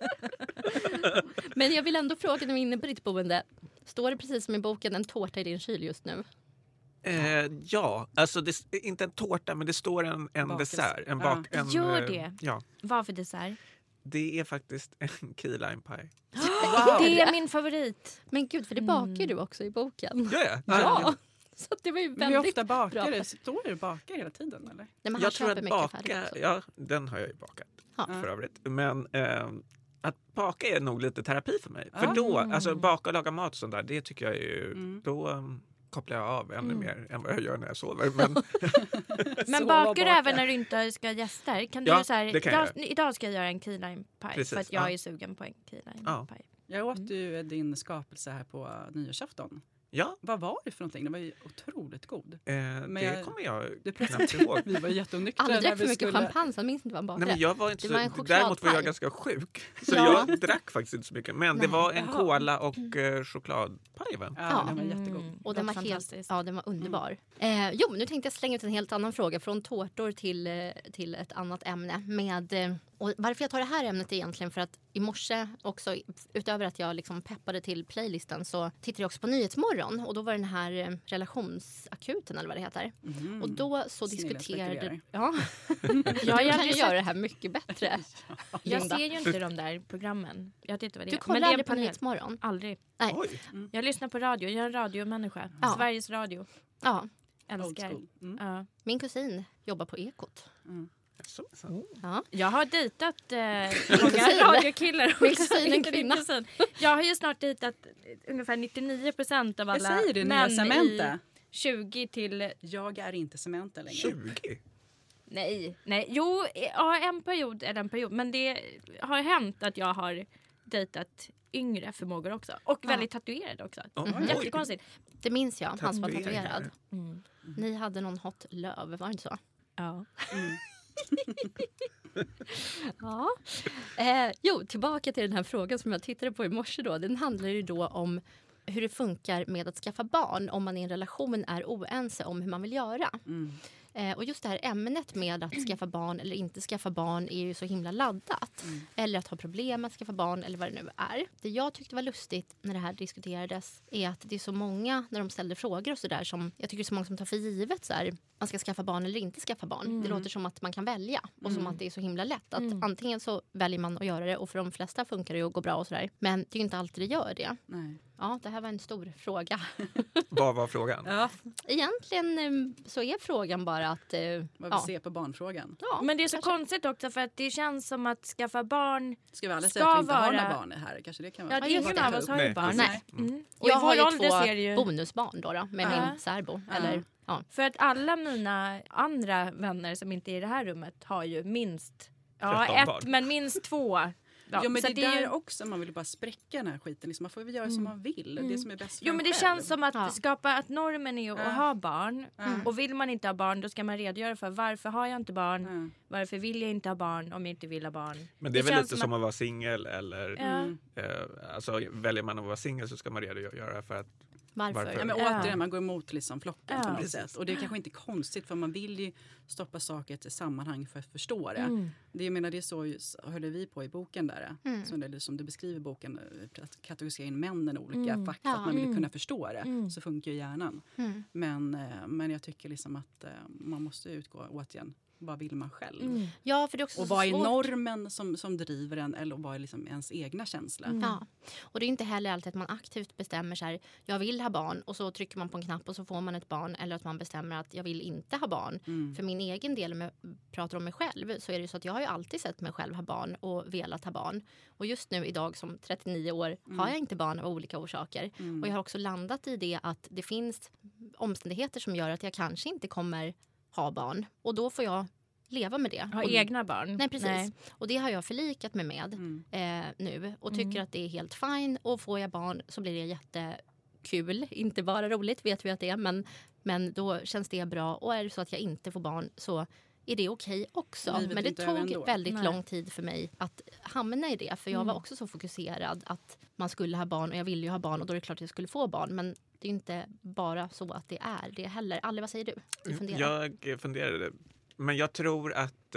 D: Men jag vill ändå fråga dig inne på ditt boende. Står det precis som i boken en tårta i din kyl just nu?
C: Ja, alltså det är inte en tårta men det står en dessert.
F: Gör det?
C: Ja.
F: Vad för dessert?
C: Det är faktiskt en key lime pie.
F: Wow. Det är min favorit.
D: Men gud, för det bakar du också i boken.
C: Ja.
D: Så det var ju väldigt
E: bra. Hur ofta bakar
D: bra.
E: Du? Står du och bakar hela tiden? Eller?
D: Nej, men
C: jag tror att baka, den har jag ju bakat för övrigt. Men att baka är nog lite terapi för mig. För då, alltså baka och laga mat och sånt där, det tycker jag är ju, då kopplar jag av ännu mer än vad jag gör när jag sover.
F: Men bakar du även när du inte ska gäster? Kan du så här,
C: det kan jag.
F: Idag ska jag göra en key lime pie. Precis, för att jag är sugen på en key lime pie.
E: Jag åt ju din skapelse här på nyårsafton.
C: Ja.
E: Vad var det för någonting? Det var ju otroligt god.
C: Det kommer jag knappt ihåg.
E: Vi var jätteonyktra.
D: Aldrig drack för mycket champagne så jag minns inte vad han bakade.
C: Nej, men jag var inte
D: det
C: så, däremot var jag ganska sjuk. Så jag drack faktiskt inte så mycket. Men det var en cola och chokladpaj.
E: Ja, den var jättegod.
D: Och den var den var underbar. Jo, nu tänkte jag slänga ut en helt annan fråga. Från tårtor till ett annat ämne. Och varför jag tar det här ämnet är egentligen för att i morse också, utöver att jag liksom peppade till playlisten, så tittade jag också på Nyhetsmorgon. Och då var den här relationsakuten eller vad det heter. Och då så diskuterade... Ja, jag kan ju göra det här mycket bättre.
F: Jag ser ju inte de där programmen. Jag vet inte vad det är.
D: Du kollar aldrig på Nyhetsmorgon?
F: Aldrig.
D: Nej.
C: Oj.
F: Jag lyssnar på radio. Jag är en radiomänniska. Sveriges Radio.
D: Ja.
F: älskar. Ja.
D: Min kusin jobbar på Ekot. Ja.
F: Jag har dejtat många radiokillar.
D: Min kusin är en kvinna.
F: Jag har ju snart dejtat ungefär 99% av alla
E: jag säger det,
F: män
E: Samantha.
F: i 20 till...
E: Jag är inte Samantha längre.
C: 20?
F: Nej. Jo, en period. Men det har hänt att jag har dejtat yngre förmågor också. Och väldigt tatuerade också. Jättekonstigt.
D: Det minns jag, han som var tatuerad. Ni hade någon hot love, var det inte så?
F: Ja.
D: Jo, tillbaka till den här frågan som jag tittade på i morse då. Den handlar ju då om hur det funkar med att skaffa barn om man i en relation är oense om hur man vill göra. Och just det här ämnet med att skaffa barn eller inte skaffa barn är ju så himla laddat. Eller att ha problem att skaffa barn eller vad det nu är. Det jag tyckte var lustigt när det här diskuterades är att det är så många när de ställde frågor och sådär som jag tycker det är så många som tar för givet så här, man ska skaffa barn eller inte skaffa barn. Det låter som att man kan välja och som att det är så himla lätt att antingen så väljer man att göra det och för de flesta funkar det och går bra och sådär. Men det är ju inte alltid det gör det.
E: Nej.
D: Ja, det här var en stor fråga.
C: Vad var frågan?
E: Ja.
D: Egentligen så är frågan bara att...
E: Vad vi ser på barnfrågan.
D: Ja,
F: Men det är så konstigt också för att det känns som att skaffa barn
E: Ska vi alla säga att vi inte har några barn här? Kanske det kan vara.
F: Ja, ingen av oss har ju
C: Nej,
F: barn.
D: Nej.
F: Och
D: jag
F: i
D: har ju
F: vår ålder
D: 2
F: ser det ju...
D: bonusbarn då med min särbo. Eller,
F: För att alla mina andra vänner som inte är i det här rummet har ju minst... Ja,
C: 13 barn.
F: men minst 2.
E: Ja, men
F: så
E: det är
F: ju...
E: också, man vill bara spräcka den här skiten. Liksom, man får väl göra som man vill. Det som är bäst för
F: Jo,
E: en
F: men det
E: själv.
F: känns som att skapa att normen är att ha barn. Och vill man inte ha barn, då ska man redogöra för varför har jag inte barn? Varför vill jag inte ha barn om jag inte vill ha barn?
C: Men det är väl
F: känns
C: lite som att vara singel eller alltså väljer man att vara singel så ska man redogöra för att
D: varför?
E: Ja, men återigen, man går emot liksom flocken på något sätt. Och det är kanske inte konstigt för man vill ju stoppa saker i ett sammanhang för att förstå det. Jag menar, det är så höll vi på i boken där. Som du beskriver boken, att kategorisera in männen i olika fack för att man vill kunna förstå det. Så funkar ju hjärnan. Men jag tycker liksom att man måste utgå återigen. Vad vill man själv?
D: Ja, för det är också
E: och
D: så
E: vad är
D: svårt.
E: Normen som driver en eller vad är liksom ens egna känsla?
D: Ja, och det är inte heller alltid att man aktivt bestämmer så här, jag vill ha barn och så trycker man på en knapp och så får man ett barn, eller att man bestämmer att jag vill inte ha barn. För min egen del, om jag pratar om mig själv, så är det så att jag har ju alltid sett mig själv ha barn och velat ha barn. Och just nu idag som 39 år har jag inte barn av olika orsaker. Och jag har också landat i det att det finns omständigheter som gör att jag kanske inte kommer ha barn. Och då får jag leva med det.
F: Ha egna barn?
D: Nej, precis. Nej. Och det har jag förlikat mig med nu. Och tycker att det är helt fine. Och får jag barn så blir det jättekul. Inte bara roligt, vet vi att det är. Men då känns det bra. Och är det så att jag inte får barn så är det okej också.
E: Livet
D: men det tog väldigt lång tid för mig att hamna i det. För jag var också så fokuserad att man skulle ha barn. Och jag ville ju ha barn och då är det klart att jag skulle få barn. Men det är inte bara så att det är det heller. Alle, vad säger du?
C: Jag funderade. Men jag tror att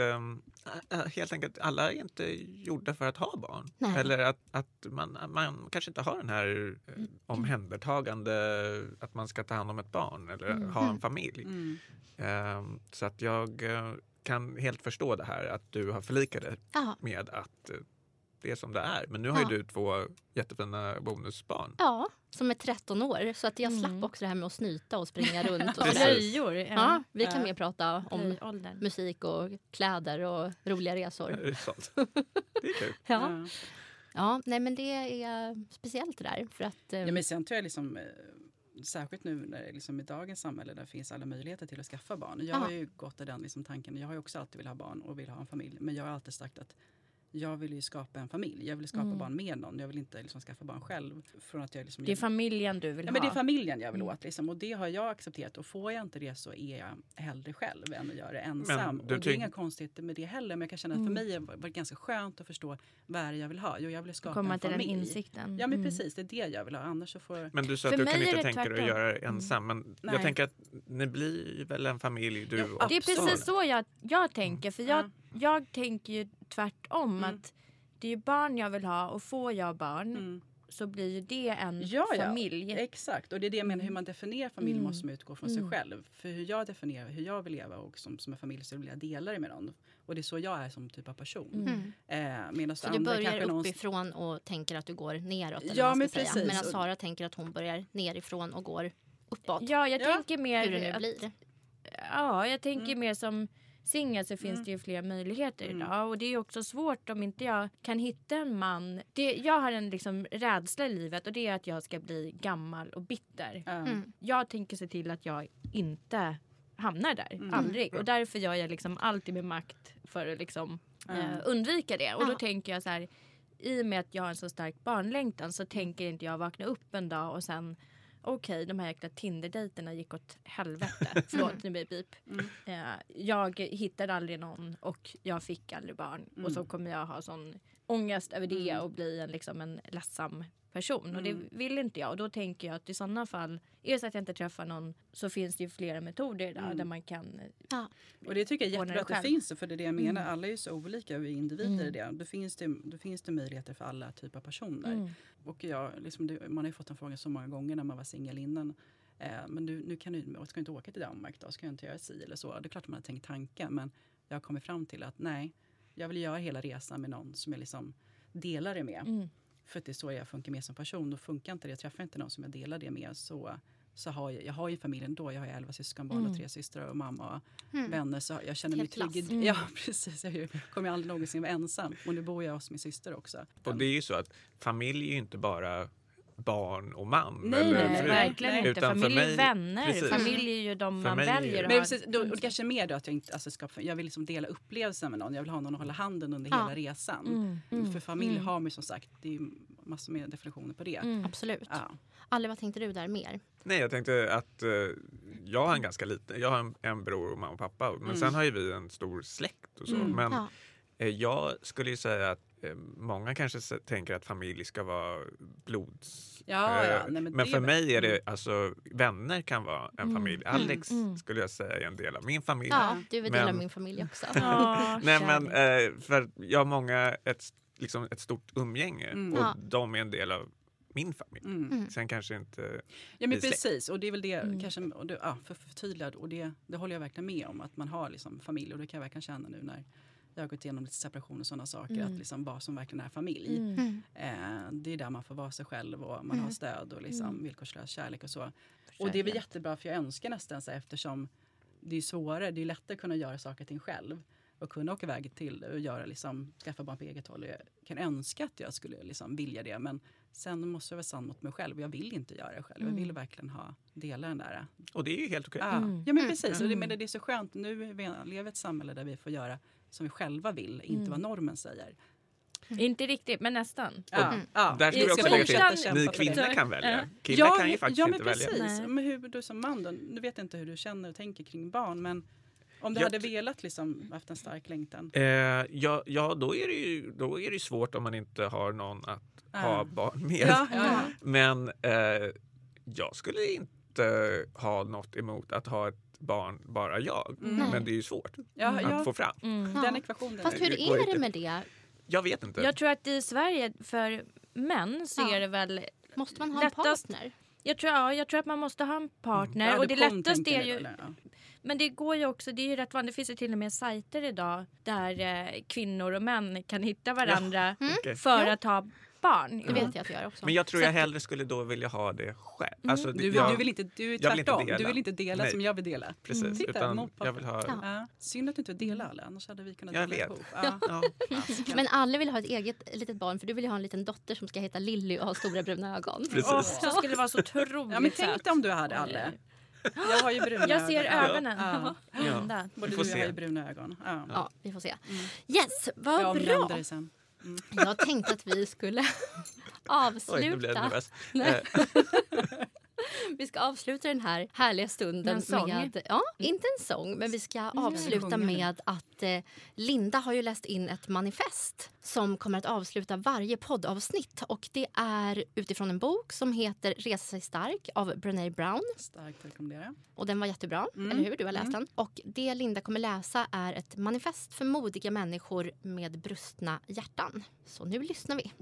C: helt enkelt alla är inte gjorda för att ha barn.
D: Nej.
C: Eller att man kanske inte har den här omhändertagande att man ska ta hand om ett barn eller ha en familj. Så att jag kan helt förstå det här att du har förlikat dig med att det är som det är. Men nu har ju du 2 jättefina bonusbarn.
D: Ja, som är 13 år. Så att jag slapp också det här med att snyta och springa runt. Och
F: Blöjor.
D: Ja, vi kan mer prata om musik och kläder och roliga resor.
C: Det är kul.
D: Ja, nej men det är speciellt det där. För att,
E: ja, men sen tror jag liksom... Särskilt nu när det liksom i dagens samhälle där finns alla möjligheter till att skaffa barn. Jag har ju gått i den liksom tanken. Jag har ju också alltid velat ha barn och vill ha en familj. Men jag har alltid sagt att jag vill ju skapa en familj. Jag vill skapa barn med någon. Jag vill inte liksom skaffa barn själv. Från att jag liksom,
F: det är familjen du vill ha.
E: Men det är familjen jag vill åt. Liksom, och det har jag accepterat. Och får jag inte det så är jag hellre själv än att göra det ensam. Och det är inga konstigheter med det heller. Men jag kan känna att för mig var det ganska skönt att förstå vad är det jag vill ha. Jo, jag vill skapa
F: komma
E: en
F: till
E: familj.
F: Den insikten.
E: Ja, men precis. Det är det jag vill ha. Annars så får...
C: Men du sa att du kan inte tänka dig att göra det ensam. Men jag tänker att ni blir väl en familj du också.
F: Det är precis så jag tänker. För jag tänker ju tvärtom att det är ju barn jag vill ha och får jag barn så blir ju det en familj.
E: Exakt, och det är det jag menar, hur man definierar familj måste man utgå från sig själv. För hur jag definierar hur jag vill leva och som en familj så vill jag dela det med någon. Och det är så jag är som typ av person.
D: Så du börjar uppifrån och tänker att du går neråt?
E: Ja, men precis.
D: Medan Sara tänker att hon börjar nerifrån och går uppåt.
F: Ja, jag tänker mer
D: hur det nu blir.
F: Ja, jag tänker mer som singel så finns det ju fler möjligheter idag. Och det är också svårt om inte jag kan hitta en man. Jag har en liksom rädsla i livet och det är att jag ska bli gammal och bitter. Jag tänker se till att jag inte hamnar där. Aldrig. Och därför gör jag liksom alltid med makt för att liksom undvika det. Och då tänker jag så här, i och med att jag har en så stark barnlängtan så tänker inte jag vakna upp en dag och sen okej, de här jäkla Tinder-dejterna gick åt helvete. Förlåt, nu blir det pip. Jag hittade aldrig någon och jag fick aldrig barn. Och så kommer jag ha sån ångest över det och bli en ledsam person. Och det vill inte jag. Och då tänker jag att i sådana fall, är det så att jag inte träffar någon så finns det ju flera metoder där man kan...
E: Och det tycker jag är jättebra att det finns, för det är det jag menar. Alla är ju så olika, vi är individer i det. Då finns det möjligheter för alla typer av personer. Och man har ju fått en fråga så många gånger när man var singel innan. Men nu ska jag inte åka till Danmark då, ska jag inte göra si eller så. Det är klart att man har tänkt tanken, men jag har kommit fram till att nej, jag vill göra hela resan med någon som jag liksom delar det med. För att det är så jag funkar med som person. Då funkar inte det, jag träffar inte någon som jag delar det med så har jag har ju familjen då. Jag har 11 syskonbarn och 3 systrar och mamma och vänner. Så jag känner mig trygg. Ja, precis. Jag kommer aldrig någonsin vara ensam. Och nu bor jag hos min syster också.
C: Och det är ju så att familj är ju inte bara barn och man.
F: Nej, verkligen inte.
C: Utan
F: familj
C: för mig,
F: är vänner.
C: precis.
F: Familj är ju de man väljer.
E: Men precis, då kanske mer då att jag inte jag vill liksom dela upplevelsen med någon. Jag vill ha någon att hålla handen under hela resan. För familj har man som sagt, det är massor med definitioner på det.
D: Absolut. Alle, vad tänkte du där mer?
C: Nej, jag tänkte att jag har en ganska liten, jag har en bror och mamma och pappa, men sen har ju vi en stor släkt och så. Men jag skulle ju säga att många kanske tänker att familj ska vara blods. Men för mig är det, alltså vänner kan vara en familj. Alex skulle jag säga är en del av min familj.
D: Ja, du är en del av min familj också.
C: Nej, men för jag har många, ett stort umgänge och de är en del av min familj. Sen kanske inte...
E: Ja, men precis. Och det är väl det kanske, och det, för förtydligad, och det håller jag verkligen med om, att man har liksom familj, och det kan jag verkligen känna nu när jag har gått igenom lite separation och sådana saker, att liksom vad som verkligen är familj. Det är där man får vara sig själv och man har stöd och liksom villkorslös kärlek och så. Och det är väl jättebra, för jag önskar nästan så, eftersom det är svårare, det är lättare att kunna göra saker till själv och kunna åka iväg till och göra skaffa barn på eget håll. Jag kan önska att jag skulle vilja det, men sen måste jag vara sann mot mig själv. Jag vill inte göra det själv. Jag vill verkligen dela den där.
C: Och det är ju helt okej.
E: Ja, men precis. Och det är så skönt. Nu lever vi i ett samhälle där vi får göra som vi själva vill, inte vad normen säger.
F: Inte riktigt, men nästan.
C: Där skulle jag också lägga till, ni kvinnor kan välja. Killar kan ju faktiskt inte välja.
E: Ja, men precis. Men hur du som man då, nu vet jag inte hur du känner och tänker kring barn, men om du hade velat haft en stark längtan.
C: Då är det ju svårt om man inte har någon att ha barn med. Men jag skulle inte ha något emot att ha ett barn bara jag. Men det är ju svårt att få fram.
E: Den ekvationen.
D: Fast hur är det med det?
C: Jag vet inte.
F: Jag tror att i Sverige för män så är det väl
D: måste man ha
F: lättast,
D: en partner?
F: Jag tror att man måste ha en partner. Och det lättaste är ju... Men det går ju också, det är ju rätt vanligt. Det finns ju till och med sajter idag där kvinnor och män kan hitta varandra för att ha barn.
D: Det vet jag att jag gör också.
C: Men jag tror jag hellre skulle då vilja ha det själv. Alltså,
E: du är tvärtom. Du vill inte dela som jag vill dela.
C: Precis, utan jag vill ha...
E: Synd att du inte vill dela alla, annars hade vi kunnat
C: dela
E: ihop.
D: Men alla vill ha ett eget litet barn, för du vill ju ha en liten dotter som ska heta Lilly och ha stora bruna ögon.
C: Precis.
F: Så skulle det vara så otroligt.
E: Ja, men tänk dig om du hade alla. Jag har ju bruna ögon.
F: Jag ser ögonen.
E: Både du och jag har ju bruna ögon.
D: Ja, vi får se. Yes, vad bra. Jag tänkte att vi skulle avsluta.
C: Oj, nu blev jag nervös.
D: Vi ska avsluta den här härliga stunden med... Ja, inte en sång, men vi ska avsluta med att Linda har ju läst in ett manifest som kommer att avsluta varje poddavsnitt. Och det är utifrån en bok som heter Resa sig stark av Brené Brown.
E: Starkt rekommendera.
D: Och den var jättebra, eller hur? Du har läst den. Och det Linda kommer läsa är ett manifest för modiga människor med brustna hjärtan. Så nu lyssnar vi.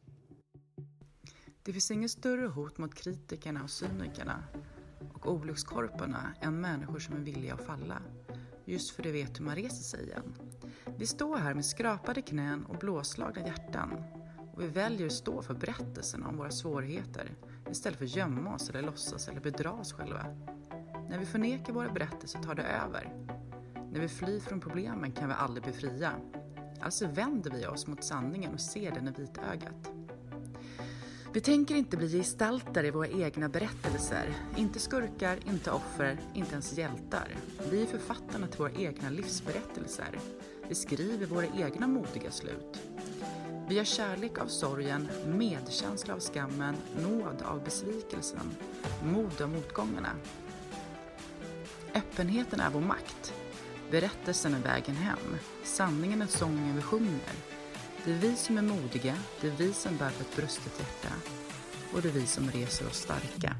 I: Det finns inget större hot mot kritikerna och cynikerna och olyckskorparna än människor som är villiga att falla. Just för det vet hur man reser sig igen. Vi står här med skrapade knän och blåslagna hjärtan. Och vi väljer att stå för berättelsen om våra svårigheter istället för att gömma oss eller låtsas eller bedra oss själva. När vi förnekar våra berättelser tar det över. När vi flyr från problemen kan vi aldrig bli fria. Alltså vänder vi oss mot sanningen och ser den i vitögat. Vi tänker inte bli gestaltare i våra egna berättelser. Inte skurkar, inte offer, inte ens hjältar. Vi är författarna till våra egna livsberättelser. Vi skriver våra egna modiga slut. Vi har kärlek av sorgen, medkänsla av skammen, nåd av besvikelsen, mod av motgångarna. Öppenheten är vår makt. Berättelsen är vägen hem. Sanningen är sången vi sjunger. Det är vi som är modiga, det är vi som bär på ett brustet hjärta. Och det är vi som reser oss starka.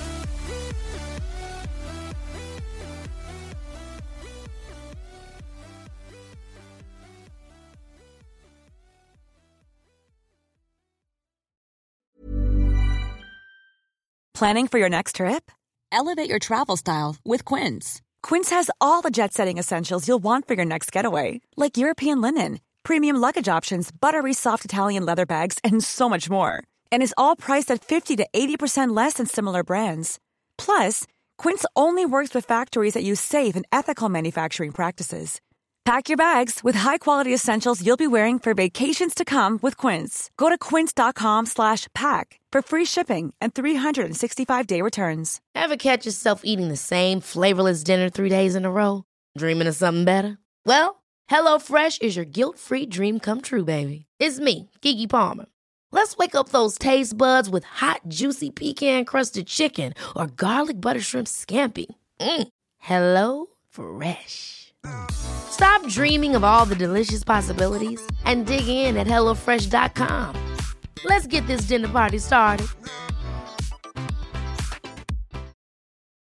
B: Planning for your next trip?
G: Elevate your travel style with Quince.
B: Quince has all the jet-setting essentials you'll want for your next getaway, like European linen, premium luggage options, buttery soft Italian leather bags, and so much more. And is all priced at 50 to 80% less than similar brands. Plus, Quince only works with factories that use safe and ethical manufacturing practices. Pack your bags with high-quality essentials you'll be wearing for vacations to come with Quince. Go to quince.com/pack for free shipping and 365-day returns.
A: Ever catch yourself eating the same flavorless dinner 3 days in a row? Dreaming of something better? Well, HelloFresh is your guilt-free dream come true, baby. It's me, Keke Palmer. Let's wake up those taste buds with hot, juicy pecan-crusted chicken or garlic butter shrimp scampi. Hello Fresh. Stop dreaming of all the delicious possibilities and dig in at HelloFresh.com. Let's get this dinner party started.